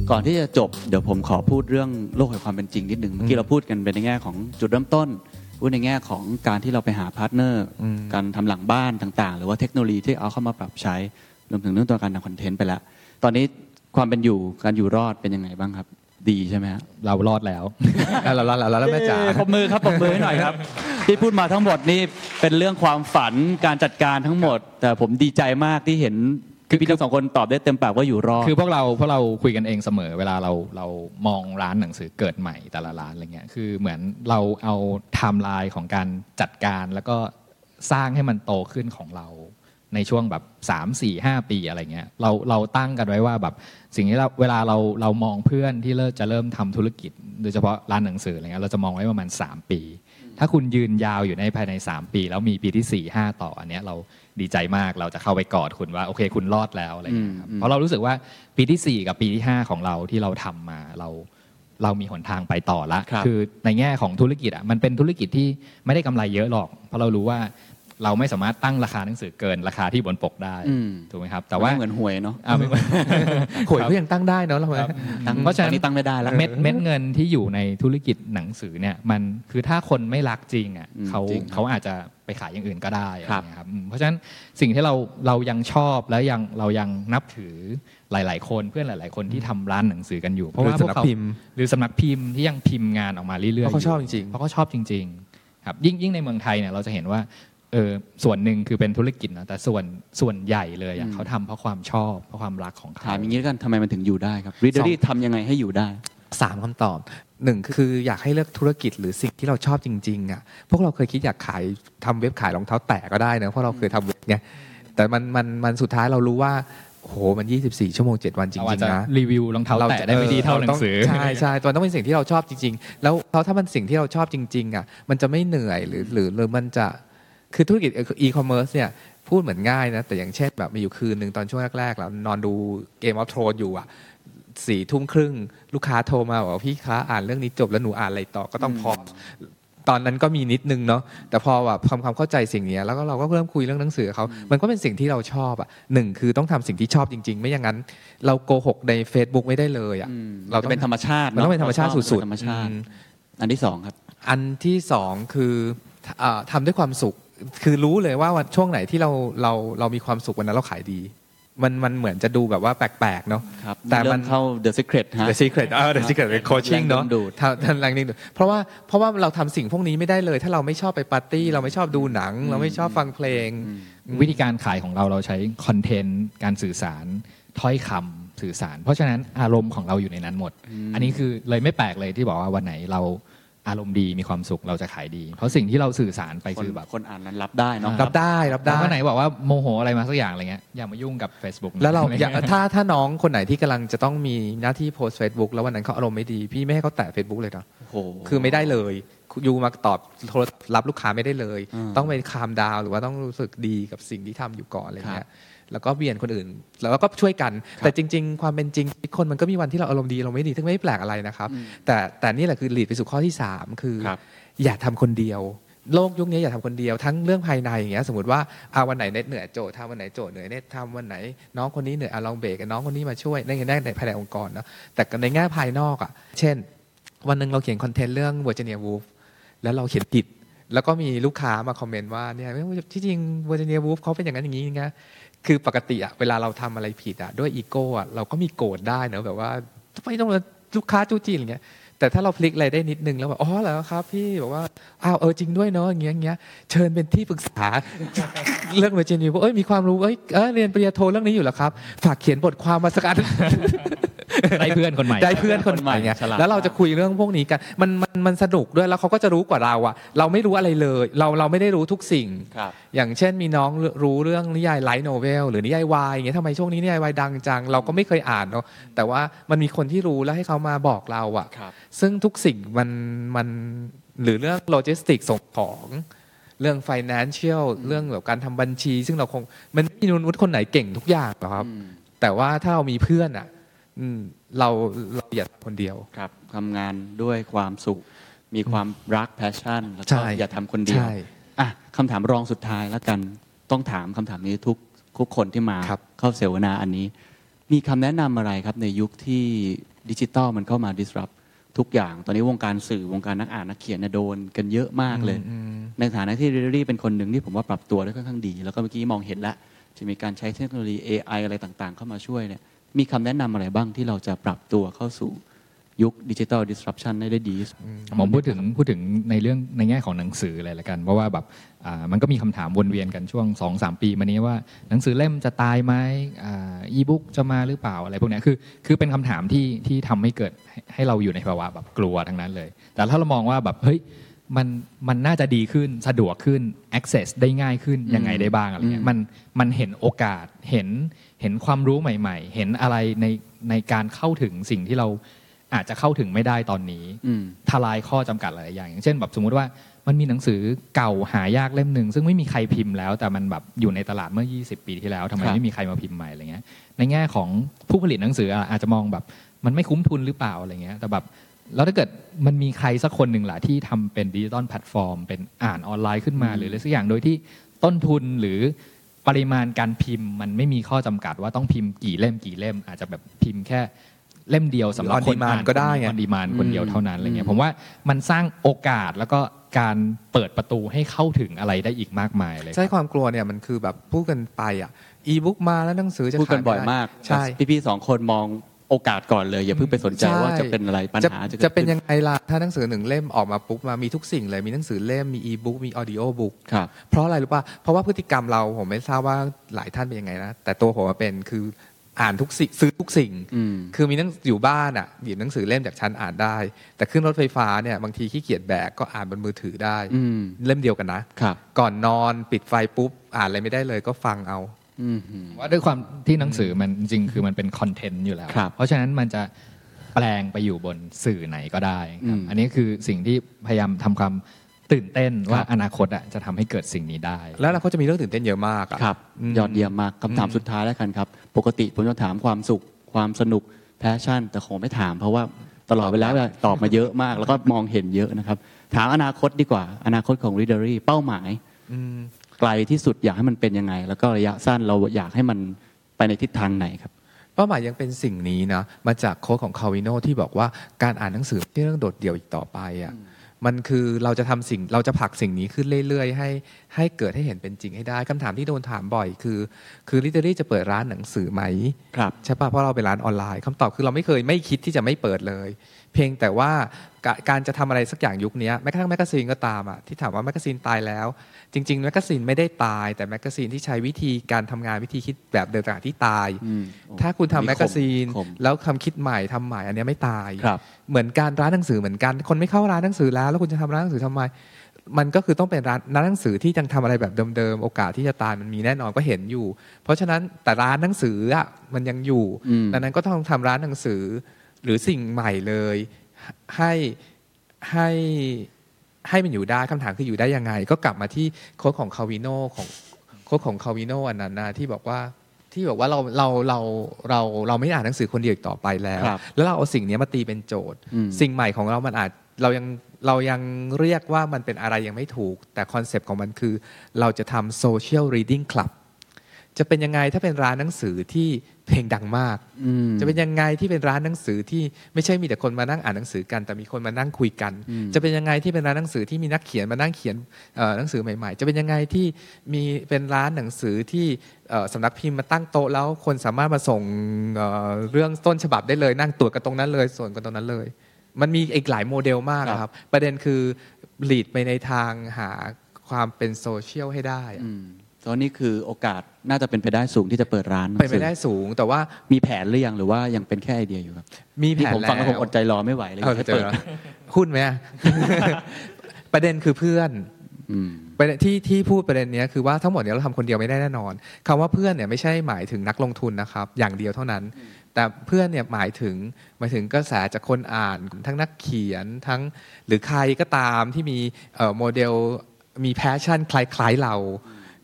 ก่อนที่จะจบเดี๋ยวผมขอพูดเรื่องโลกแห่งความเป็นจริงนิดนึงเมื่อกี้เราพูดกันเป็นในแง่ของจุดเริ่มต้นพูดในแง่ของการที่เราไปหาพาร์ทเนอร์การทำหลังบ้านต่างๆหรือว่าเทคโนโลยีที่เอาเข้ามาปรับใช้รวมถึงเรื่องตัวการทำคอนเทนต์ไปแล้วตอนนี้ความเป็นอยู่การอยู่รอดเป็นยังไงบ้างครับดีใช่ไหมฮะเรารอดแล้วเรารอดแล้วแม่จ๋าปรบมือครับปรบมือให้หน่อยครับที่พูดมาทั้งหมดนี่เป็นเรื่องความฝันการจัดการทั้งหมดแต่ผมดีใจมากที่เห็นพี่ทั้งสองคนตอบได้เต็มปากว่าอยู่รอดคือพวกเราคุยกันเองเสมอเวลาเรามองร้านหนังสือเกิดใหม่แต่ละร้านอะไรเงี้ยคือเหมือนเราเอาไทม์ไลน์ของการจัดการแล้วก็สร้างให้มันโตขึ้นของเราในช่วงแบบ3 4 5 ปีอะไรเงี้ยเราตั้งกันไว้ว่าแบบสิ่งที่เวลาเรามองเพื่อนที่จะเริ่มทำธุรกิจโดยเฉพาะร้านหนังสืออะไรเงี้ยเราจะมองไว้ประมาณ3 ปีถ้าคุณยืนยาวอยู่ในภายใน3 ปีแล้วมีปีที่4 5ต่ออันเนี้ยเราดีใจมากเราจะเข้าไปกอดคุณว่าโอเคคุณรอดแล้วอะไรเงี้ยครับเพราะเรารู้สึกว่าปีที่4กับปีที่5ของเราที่เราทำมาเรามีหนทางไปต่อละคือในแง่ของธุรกิจอ่ะมันเป็นธุรกิจที่ไม่ได้กำไรเยอะหรอกเพราะเรารู้ว่าเราไม่สามารถตั้งราคาหนังสือเกินราคาที่บนปกได้ถูกไหมครับแต่ว่าเหมือนหวยเนาะหวยก็ยังตั้งได้เนาะเพราะฉะนั้นตั้งไม่ได้แล้วเม็ดเงินที่อยู่ในธุรกิจหนังสือเนี่ยมันคือถ้าคนไม่รักจริงอ่ะเขาอาจจะไปขายอย่างอื่นก็ได้ครับเพราะฉะนั้นสิ่งที่เรายังชอบและเรายังนับถือหลายๆคนเพื่อนหลายๆคนที่ทำร้านหนังสือกันอยู่เพราะว่าพวกเขาหรือสำนักพิมพ์ที่ยังพิมพ์งานออกมาเรื่อยๆเพราะเขาชอบจริงเพราะเขาชอบจริงๆครับยิ่งในเมืองไทยเนี่ยเราจะเห็นว่าส่วนหนึ่งคือเป็นธุรกิจนะแต่ส่วนใหญ่เลยเขาทำเพราะความชอบเพราะความรักของเขาถามอย่างนี้กันทำไมมันถึงอยู่ได้ครับ Readery ทำยังไงให้อยู่ได้ 3 คำตอบ1คืออยากให้เลือกธุรกิจหรือสิ่งที่เราชอบจริงๆอ่ะพวกเราเคยคิดอยากทำเว็บขายรองเท้าแตะก็ได้นะเพราะเราเคยทำเว็บไงแต่มันสุดท้ายเรารู้ว่าโหมัน24 ชั่วโมง 7 วันจริงๆนะรีวิวรองเท้าแตะได้ไม่ดีเท่าหนังสือใช่มันต้องเป็นสิ่งที่เราชอบจริงๆแล้วถ้ามันสิ่งที่เราชอบจริงๆอ่ะมันจะไม่เหนื่อยหรือมันจะคือธุรกิจอีคอมเมิร์ซเนี่ยพูดเหมือนง่ายนะแต่อย่างเช่นแบบมีอยู่คืนนึงตอนช่วงแรกๆแล้วนอนดู Game of Thrones อยู่อ่ะ4 ทุ่มครึ่งลูกค้าโทรมาบอกพี่คะอ่านเรื่องนี้จบแล้วหนูอ่านอะไรต่อก็ต้องพอตอนนั้นก็มีนิดนึงเนาะแต่พอแบบทำความเข้าใจสิ่งนี้แล้วก็เราก็เริ่มคุยเรื่องหนังสือเขามันก็เป็นสิ่งที่เราชอบอ่ะ1คือต้องทำสิ่งที่ชอบจริงๆไม่อย่างนั้นเราโกหกใน Facebook ไม่ได้เลยอ่ะเราต้องเป็นธรรมชาติมันต้องเป็นธรรมชาติสุดๆธรรมชาติอันที่2ครับอันที่2คือทำด้วยความสุขคือรู้เลยว่าช่วงไหนที่เรามีความสุขวันนั้นเราขายดีมันเหมือนจะดูแบบว่าแปลกๆเนาะแต่มันเข้า The Secret ฮะ The Secret The Secret เป็นโคชชิ่งเนาะท่านแรงดึงดูดเพราะว่าเราทำสิ่งพวกนี้ไม่ได้เลยถ้าเราไม่ชอบไปปาร์ตี้เราไม่ชอบดูหนังเราไม่ชอบฟังเพลงวิธีการขายของเราใช้คอนเทนต์การสื่อสารถ้อยคำสื่อสารเพราะฉะนั้นอารมณ์ของเราอยู่ในนั้นหมดอันนี้คือเลยไม่แปลกเลยที่บอกว่าวันไหนเราอารมณ์ดีมีความสุขเราจะขายดีเพราะสิ่งที่เราสื่อสารไปคือแบบคนอ่านนั้นรับได้เนาะรับได้วันไหนบอกว่าโมโหอะไรมาสักอย่างอะไรเงี้ยอย่ามายุ่งกับ Facebook แล้วเราถ้าน้องคนไหนที่กำลังจะต้องมีหน้าที่โพสต์ Facebook แล้ววันนั้นเขาอารมณ์ไม่ดีพี่ไม่ให้เขาแตะ Facebook เลยนะคือไม่ได้เลยยูมาตอบโทรรับลูกค้าไม่ได้เลยต้องไปคามดาวหรือว่าต้องรู้สึกดีกับสิ่งที่ทำอยู่ก่อนอะไรเงี้ยแล้วก็เบียนคนอื่นแล้วก็ช่วยกันแต่จริงๆความเป็นจริงคนมันก็มีวันที่เราอารมณ์ดีเราไม่ดีซึ่งไม่แปลกอะไรนะครับแต่นี่แหละคือลีดไปสู่ข้อที่3คืออย่าทำคนเดียวโลกยุคนี้อย่าทำคนเดียวทั้งเรื่องภายในอย่างเงี้ยสมมติว่าวันไหนเน็ตเหนื่อยโจทำวันไหนโจทเหนื่อยเน็ตทำวันไหนน้องคนนี้เหนื่อยลองเบรกน้องคนนี้มาช่วยในภายในองค์กรเนาะแต่ในแง่ภายนอกเช่นวันนึงเราเขียนคอนเทนต์เรื่อง Virginia Woolf แล้วเราเขียนผิดแล้วก็มีลูกค้ามาคอมเมนต์ว่าเนี่ยที่จริง Virginia Woolf เขาเป็นอย่างนั้นอย่างนี้ไงคือปกติเวลาเราทำอะไรผิดด้วยอีโก้เราก็มีโกรธได้เนอะแบบว่าทำไมต้องลูกค้าจู้จี้อะไรเงี้ยแต่ถ้าเราพลิกอะไรได้นิดนึงแล้วแบบอ๋อเหรอครับพี่บอกว่าจริงด้วยเนาะอย่างเงี้ยเชิญเป็นที่ปรึกษาเรื่องเวอร์จิเนียมีความรู้เรียนปริญญาโทเรื่องนี้อยู่เหรอครับฝากเขียนบทความมาสักอันได้เพื่อนคนใหม่ไงแล้วเราจะคุยเรื่องพวกนี้กันมันสนุกด้วยแล้วเขาก็จะรู้กว่าเราไม่รู้อะไรเลยเราไม่ได้รู้ทุกสิ่งอย่างเช่นมีน้องรู้เรื่องนิยายไลท์โนเวลหรือนิยายวายอย่างเงี้ยทำไมช่วงนี้นิยายวายดังจังเราก็ไม่เคยอ่านเนาะแต่ว่ามันมีคนที่รู้แล้วให้เขามาบอกเราซึ่งทุกสิ่งมันหรือเรื่องโลจิสติกส่งของเรื่อง financial เรื่องแบบการทำบัญชีซึ่งเราคงมันไม่มีมนุษย์คนไหนเก่งทุกอย่างหรอกครับแต่ว่าถ้าเรามีเพื่อนเราอย่าคนเดียวครับทำงานด้วยความสุขมีความรัก passion แล้วก็อย่าทำคนเดียวคำถามรองสุดท้ายแล้วกันต้องถามคำถามนี้ทุกคนที่มาเข้าเสวนาอันนี้มีคำแนะนำอะไรครับในยุคที่ดิจิตอลมันเข้ามา disrupt ทุกอย่างตอนนี้วงการสื่อวงการนักอ่านนักเขียนเนี่ยโดนกันเยอะมากเลยในฐานะที่ Readery เป็นคนหนึ่งที่ผมว่าปรับตัวได้ค่อนข้างดีแล้วก็เมื่อกี้มองเห็นแล้วจะมีการใช้เทคโนโลยี AI อะไรต่างๆเข้ามาช่วยเนี่ยมีคำแนะนำอะไรบ้างที่เราจะปรับตัวเข้าสู่ยุคดิจิทัล disruption ได้ดีผมพูดถึงในเรื่องในแง่ของหนังสือเลยละกันเพราะว่าแบบมันก็มีคำถามวนเวียนกันช่วง 2-3 ปีมานี้ว่าหนังสือเล่มจะตายไหมอีบุ๊กจะมาหรือเปล่าอะไรพวกนี้คือเป็นคำถามที่ทำให้เกิดให้เราอยู่ในภาวะแบบกลัวทั้งนั้นเลยแต่ถ้าเรามองว่าแบบเฮ้ยมันน่าจะดีขึ้นสะดวกขึ้น access ได้ง่ายขึ้นยังไงได้บ้างอะไรเงี้ยมันเห็นโอกาสเห็นความรู้ใหม่ๆเห็นอะไรในการเข้าถึงสิ่งที่เราอาจจะเข้าถึงไม่ได้ตอนนี้ทลายข้อจำกัดหลายอย่างอย่างเช่นแบบสมมุติว่ามันมีหนังสือเก่าหายากเล่มหนึ่งซึ่งไม่มีใครพิมพ์แล้วแต่มันแบบอยู่ในตลาดเมื่อ20 ปีที่แล้วทำไมไม่มีใครมาพิมพ์ใหม่อะไรเงี้ยในแง่ของผู้ผลิตหนังสืออาจจะมองแบบมันไม่คุ้มทุนหรือเปล่าอะไรเงี้ยแต่แบบแล้วถ้าเกิดมันมีใครสักคนหนึ่งล่ะที่ทำเป็นดิจิตอลแพลตฟอร์มเป็นอ่านออนไลน์ขึ้นมาหรืออะไรสักอย่างโดยที่ต้นทุนหรือปริมาณการพิมพ์มันไม่มีข้อจำกัดว่าต้องพิมพ์กี่เล่มอาจจะแบบพิมพ์แค่เล่มเดียวสำหรับคนอ่านก็ได้ไง on demand คนเดียวเท่านั้นอะไรเงี้ยผมว่ามันสร้างโอกาสแล้วก็การเปิดประตูให้เข้าถึงอะไรได้อีกมากมายเลยใช่ความกลัวเนี่ยมันคือแบบพูดกันไปอีบุ๊กมาแล้วหนังสือจะพูดกันบ่อยมากใช่พี่ๆ2 คนมองโอกาสก่อนเลยอย่าเพิ่งไปสนใจว่าจะเป็นอะไรปัญหาจะเป็นยังไงล่ะถ้าหนังสือ1 เล่มออกมาปุ๊บมามีทุกสิ่งเลยมีหนังสือเล่มมีอีบุ๊กมีออดิโอบุ๊กเพราะอะไรรู้ป่ะเพราะว่าพฤติกรรมเราผมไม่ทราบว่าหลายท่านเป็นยังไงนะแต่ตัวผมเป็นคืออ่านทุกสิ่งซื้อทุกสิ่งคือมีหนังอยู่บ้านหยิบหนังสือเล่มจากชั้นอ่านได้แต่ขึ้นรถไฟฟ้าเนี่ยบางทีขี้เกียจแบกก็อ่านบนมือถือได้เล่มเดียวกันนะก่อนนอนปิดไฟปุ๊บอ่านอะไรไม่ได้เลยก็ฟังเอาว่าด้วยความที่หนังสือมันจริงคือมันเป็นคอนเทนต์อยู่แล้วเพราะฉะนั้นมันจะแปลงไปอยู่บนสื่อไหนก็ได้อันนี้คือสิ่งที่พยายามทำความตื่นเต้นว่าอนาคตจะทำให้เกิดสิ่งนี้ได้แล้วอนาคตจะมีเรื่องตื่นเต้นเยอะมากครับยอดเยี่ยมมากคำถามสุดท้ายแล้วกันครับปกติผมจะถามความสุขความสนุกแพชชั่นแต่คงไม่ถามเพราะว่าตลอดเวลาตอบมาเยอะมากแล้วก็มองเห็นเยอะนะครับถามอนาคตดีกว่าอนาคตของ Readery เป้าหมายไกลที่สุดอยากให้มันเป็นยังไงแล้วก็ระยะสั้นเราอยากให้มันไปในทิศทางไหนครับเป้าหมายยังเป็นสิ่งนี้นะมาจากโค้ดของคาวิโนที่บอกว่าการอ่านหนังสือไม่ใช่เรื่องโดดเดี่ยวอีกต่อไปมันคือเราจะผลักสิ่งนี้ขึ้นเรื่อยๆให้เกิดให้เห็นเป็นจริงให้ได้คำถามที่โดนถามบ่อยคือReaderyจะเปิดร้านหนังสือไหมใช่ป่ะเพราะเราเป็นร้านออนไลน์คำตอบคือเราไม่คิดที่จะไม่เปิดเลยเพียงแต่ว่าการจะทำอะไรสักอย่างยุคนี้แม้กระทั่งแมกกาซีนก็ตามที่ถามว่าแมกกาซีนตายแล้วจริงๆแมกกาซีนไม่ได้ตายแต่แมกกาซีนที่ใช้วิธีการทำงานวิธีคิดแบบเดิมต่างที่ตายถ้าคุณทำแมกกาซีนแล้วคำคิดใหม่ทำใหม่อันนี้ไม่ตายเหมือนการร้านหนังสือเหมือนกันคนไม่เข้าร้านหนังสือแล้วคุณจะทำร้านหนังสือทำไมมันก็คือต้องเป็นร้านหนังสือที่ยังทำอะไรแบบเดิมๆโอกาสที่จะตายมันมีแน่นอนก็เห็นอยู่เพราะฉะนั้นแต่ร้านหนังสือมันยังอยู่ดังนั้นก็ต้องทำร้านหนังสือหรือสิ่งใหม่เลยให้มันอยู่ได้คำถามคืออยู่ได้ยังไงก็กลับมาที่โค้ดของคาวิโนอันนั้นนะที่บอกว่าเราไม่อ่านหนังสือคนเดียวอีกต่อไปแล้วเราเอาสิ่งนี้มาตีเป็นโจทย์สิ่งใหม่ของเรามันอาจเรายังเรียกว่ามันเป็นอะไรยังไม่ถูกแต่คอนเซปต์ของมันคือเราจะทำ Social Reading Club จะเป็นยังไงถ้าเป็นร้านหนังสือที่เพลงดังมากจะเป็นยังไงที่เป็นร้านหนังสือที่ไม่ใช่มีแต่คนมานั่งอ่านหนังสือกันแต่มีคนมานั่งคุยกันจะเป็นยังไงที่เป็นร้านหนังสือที่มีนักเขียนมานั่งเขียนหนังสือใหม่ๆจะเป็นยังไงที่มีเป็นร้านหนังสือที่สำนักพิมพ์มาตั้งโต๊ะแล้วคนสามารถมาส่งเรื่องต้นฉบับได้เลยนั่งตรวจกันตรงนั้นเลยส่วนกันตรงนั้นเลยมันมีอีกหลายโมเดลมากครับประเด็นคือลีดไปในทางหาความเป็นโซเชียลให้ได้ตอนนี้คือโอกาสน่าจะเป็นไปได้สูงที่จะเปิดร้านเป็นไปได้สูงแต่ว่ามีแผนหรือยังหรือว่ายังเป็นแค่ไอเดียอยู่ครับมีแผนผมฟังแล้วผมอดใจรอไม่ไหวเลยจะเปิดหุ้นไหมประเด็นคือเพื่อนที่พูดประเด็นนี้คือว่าทั้งหมดนี้เราทำคนเดียวไม่ได้แน่นอนคำว่าเพื่อนเนี่ยไม่ใช่หมายถึงนักลงทุนนะครับอย่างเดียวเท่านั้นแต่เพื่อนเนี่ยหมายถึงกระแสจากคนอ่านทั้งนักเขียนทั้งหรือใครก็ตามที่มีโมเดลมีแพชชั่นคล้ายๆเรา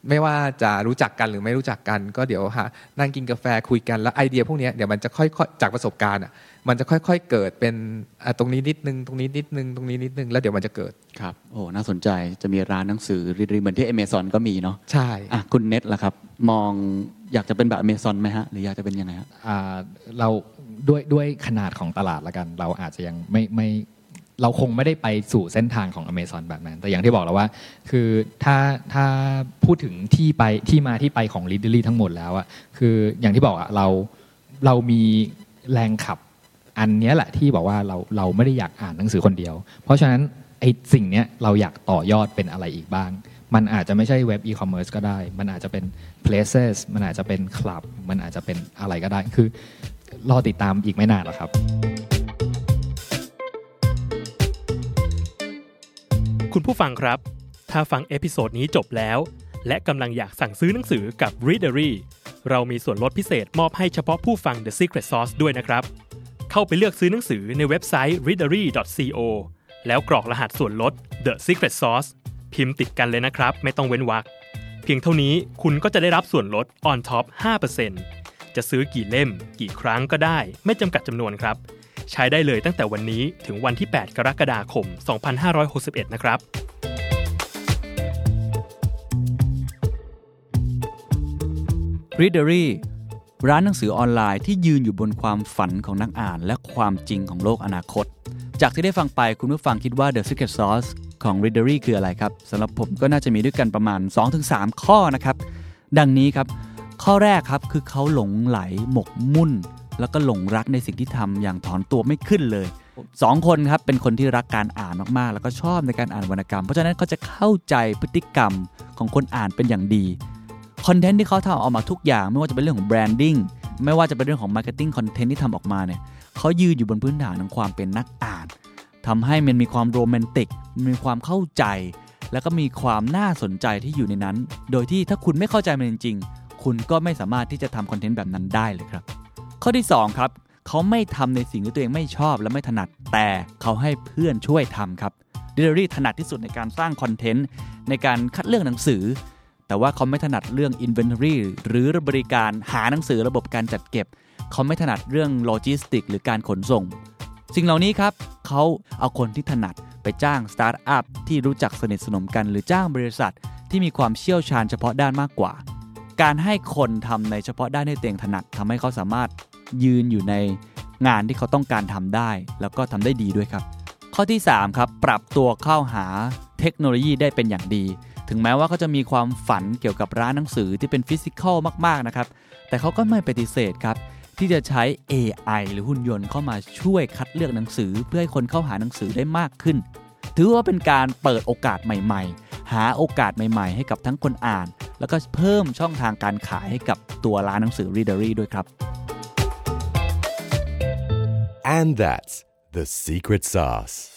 ไม่ว่าจะรู้จักกันหรือไม่รู้จักกันก็เดี๋ยวนั่งกินกาแฟคุยกันแล้วไอเดียพวกนี้เดี๋ยวมันจะค่อยๆจากประสบการณ์มันจะค่อยๆเกิดเป็นตรงนี้นิดนึงตรงนี้นิดนึงตรงนี้นิดนึงแล้วเดี๋ยวมันจะเกิดครับโอ้น่าสนใจจะมีร้านหนังสือรีเหมือนที่ Amazon ก็มีเนาะใช่คุณเน็ตล่ะครับมองอยากจะเป็นแบบ Amazon ไหมฮะหรืออยากจะเป็นยังไงฮะเราด้วยขนาดของตลาดละกันเราอาจจะยังไม่เราคงไม่ได้ไปสู่เส้นทางของ Amazon แบบนั้นแต่อย่างที่บอกแล้วว่าคือถ้าพูดถึงที่มาที่ไปของ Readerly ทั้งหมดแล้วอะคืออย่างที่บอกอะเรามีแรงขับอันนี้แหละที่บอกว่าเราไม่ได้อยากอ่านหนังสือคนเดียวเพราะฉะนั้นไอ้สิ่งนี้เราอยากต่อยอดเป็นอะไรอีกบ้างมันอาจจะไม่ใช่เว็บอีคอมเมิร์ซก็ได้มันอาจจะเป็น places มันอาจจะเป็นคลับมันอาจจะเป็นอะไรก็ได้คือรอติดตามอีกไม่นานหรอกครับคุณผู้ฟังครับถ้าฟังเอพิโซดนี้จบแล้วและกำลังอยากสั่งซื้อหนังสือกับ Readery เรามีส่วนลดพิเศษมอบให้เฉพาะผู้ฟัง The Secret Sauce ด้วยนะครับเข้าไปเลือกซื้อหนังสือในเว็บไซต์ readery.co แล้วกรอกรหัสส่วนลด The Secret Sauce พิมพ์ติดกันเลยนะครับไม่ต้องเว้นวรรคเพียงเท่านี้คุณก็จะได้รับส่วนลด on top 5% จะซื้อกี่เล่มกี่ครั้งก็ได้ไม่จำกัดจำนวนครับใช้ได้เลยตั้งแต่วันนี้ถึงวันที่8กรกฎาคม2561นะครับ Readery ร้านหนังสือออนไลน์ที่ยืนอยู่บนความฝันของนักอ่านและความจริงของโลกอนาคตจากที่ได้ฟังไปคุณผู้ฟังคิดว่า The Secret Sauce ของ Readery คืออะไรครับสำหรับผมก็น่าจะมีด้วยกันประมาณ 2-3 ข้อนะครับดังนี้ครับข้อแรกครับคือเขาหลงไหลหมกมุ่นแล้วก็หลงรักในสิ่งที่ทำอย่างถอนตัวไม่ขึ้นเลย2คนครับเป็นคนที่รักการอ่านมากๆแล้วก็ชอบในการอ่านวรรณกรรมเพราะฉะนั้นเขาจะเข้าใจพฤติกรรมของคนอ่านเป็นอย่างดีคอนเทนต์ที่เขาทำออกมาทุกอย่างไม่ว่าจะเป็นเรื่องของแบรนดิ้งไม่ว่าจะเป็นเรื่องของมาร์เก็ตติ้งคอนเทนต์ที่ทำออกมาเนี่ยเขายืนอยู่บนพื้นฐานของความเป็นนักอ่านทำให้มันมีความโรแมนติกมีความเข้าใจแล้วก็มีความน่าสนใจที่อยู่ในนั้นโดยที่ถ้าคุณไม่เข้าใจมันจริงๆคุณก็ไม่สามารถที่จะทำคอนเทนต์แบบนั้นได้เลยครับข้อที่2ครับเขาไม่ทำในสิ่งที่ตัวเองไม่ชอบและไม่ถนัดแต่เขาให้เพื่อนช่วยทำครับ Readery ถนัดที่สุดในการสร้างคอนเทนต์ในการคัดเลือกหนังสือแต่ว่าเขาไม่ถนัดเรื่อง inventory หรือบริการหาหนังสือระบบการจัดเก็บเขาไม่ถนัดเรื่องโลจิสติกหรือการขนส่งสิ่งเหล่านี้ครับเขาเอาคนที่ถนัดไปจ้างสตาร์ทอัพที่รู้จักสนิทสนมกันหรือจ้างบริษัทที่มีความเชี่ยวชาญเฉพาะด้านมากกว่าการให้คนทำในเฉพาะด้านที่ตัวเองถนัดทำให้เขาสามารถยืนอยู่ในงานที่เขาต้องการทำได้แล้วก็ทำได้ดีด้วยครับข้อที่3ครับปรับตัวเข้าหาเทคโนโลยีได้เป็นอย่างดีถึงแม้ว่าเขาจะมีความฝันเกี่ยวกับร้านหนังสือที่เป็นฟิสิกอลมากๆนะครับแต่เขาก็ไม่ปฏิเสธครับที่จะใช้ AI หรือหุ่นยนต์เข้ามาช่วยคัดเลือกหนังสือเพื่อให้คนเข้าหาหนังสือได้มากขึ้นถือว่าเป็นการเปิดโอกาสใหม่ๆหาโอกาสใหม่ๆให้กับทั้งคนอ่านแล้วก็เพิ่มช่องทางการขายให้กับตัวร้านหนังสือ Readery ด้วยครับ And that's the secret sauce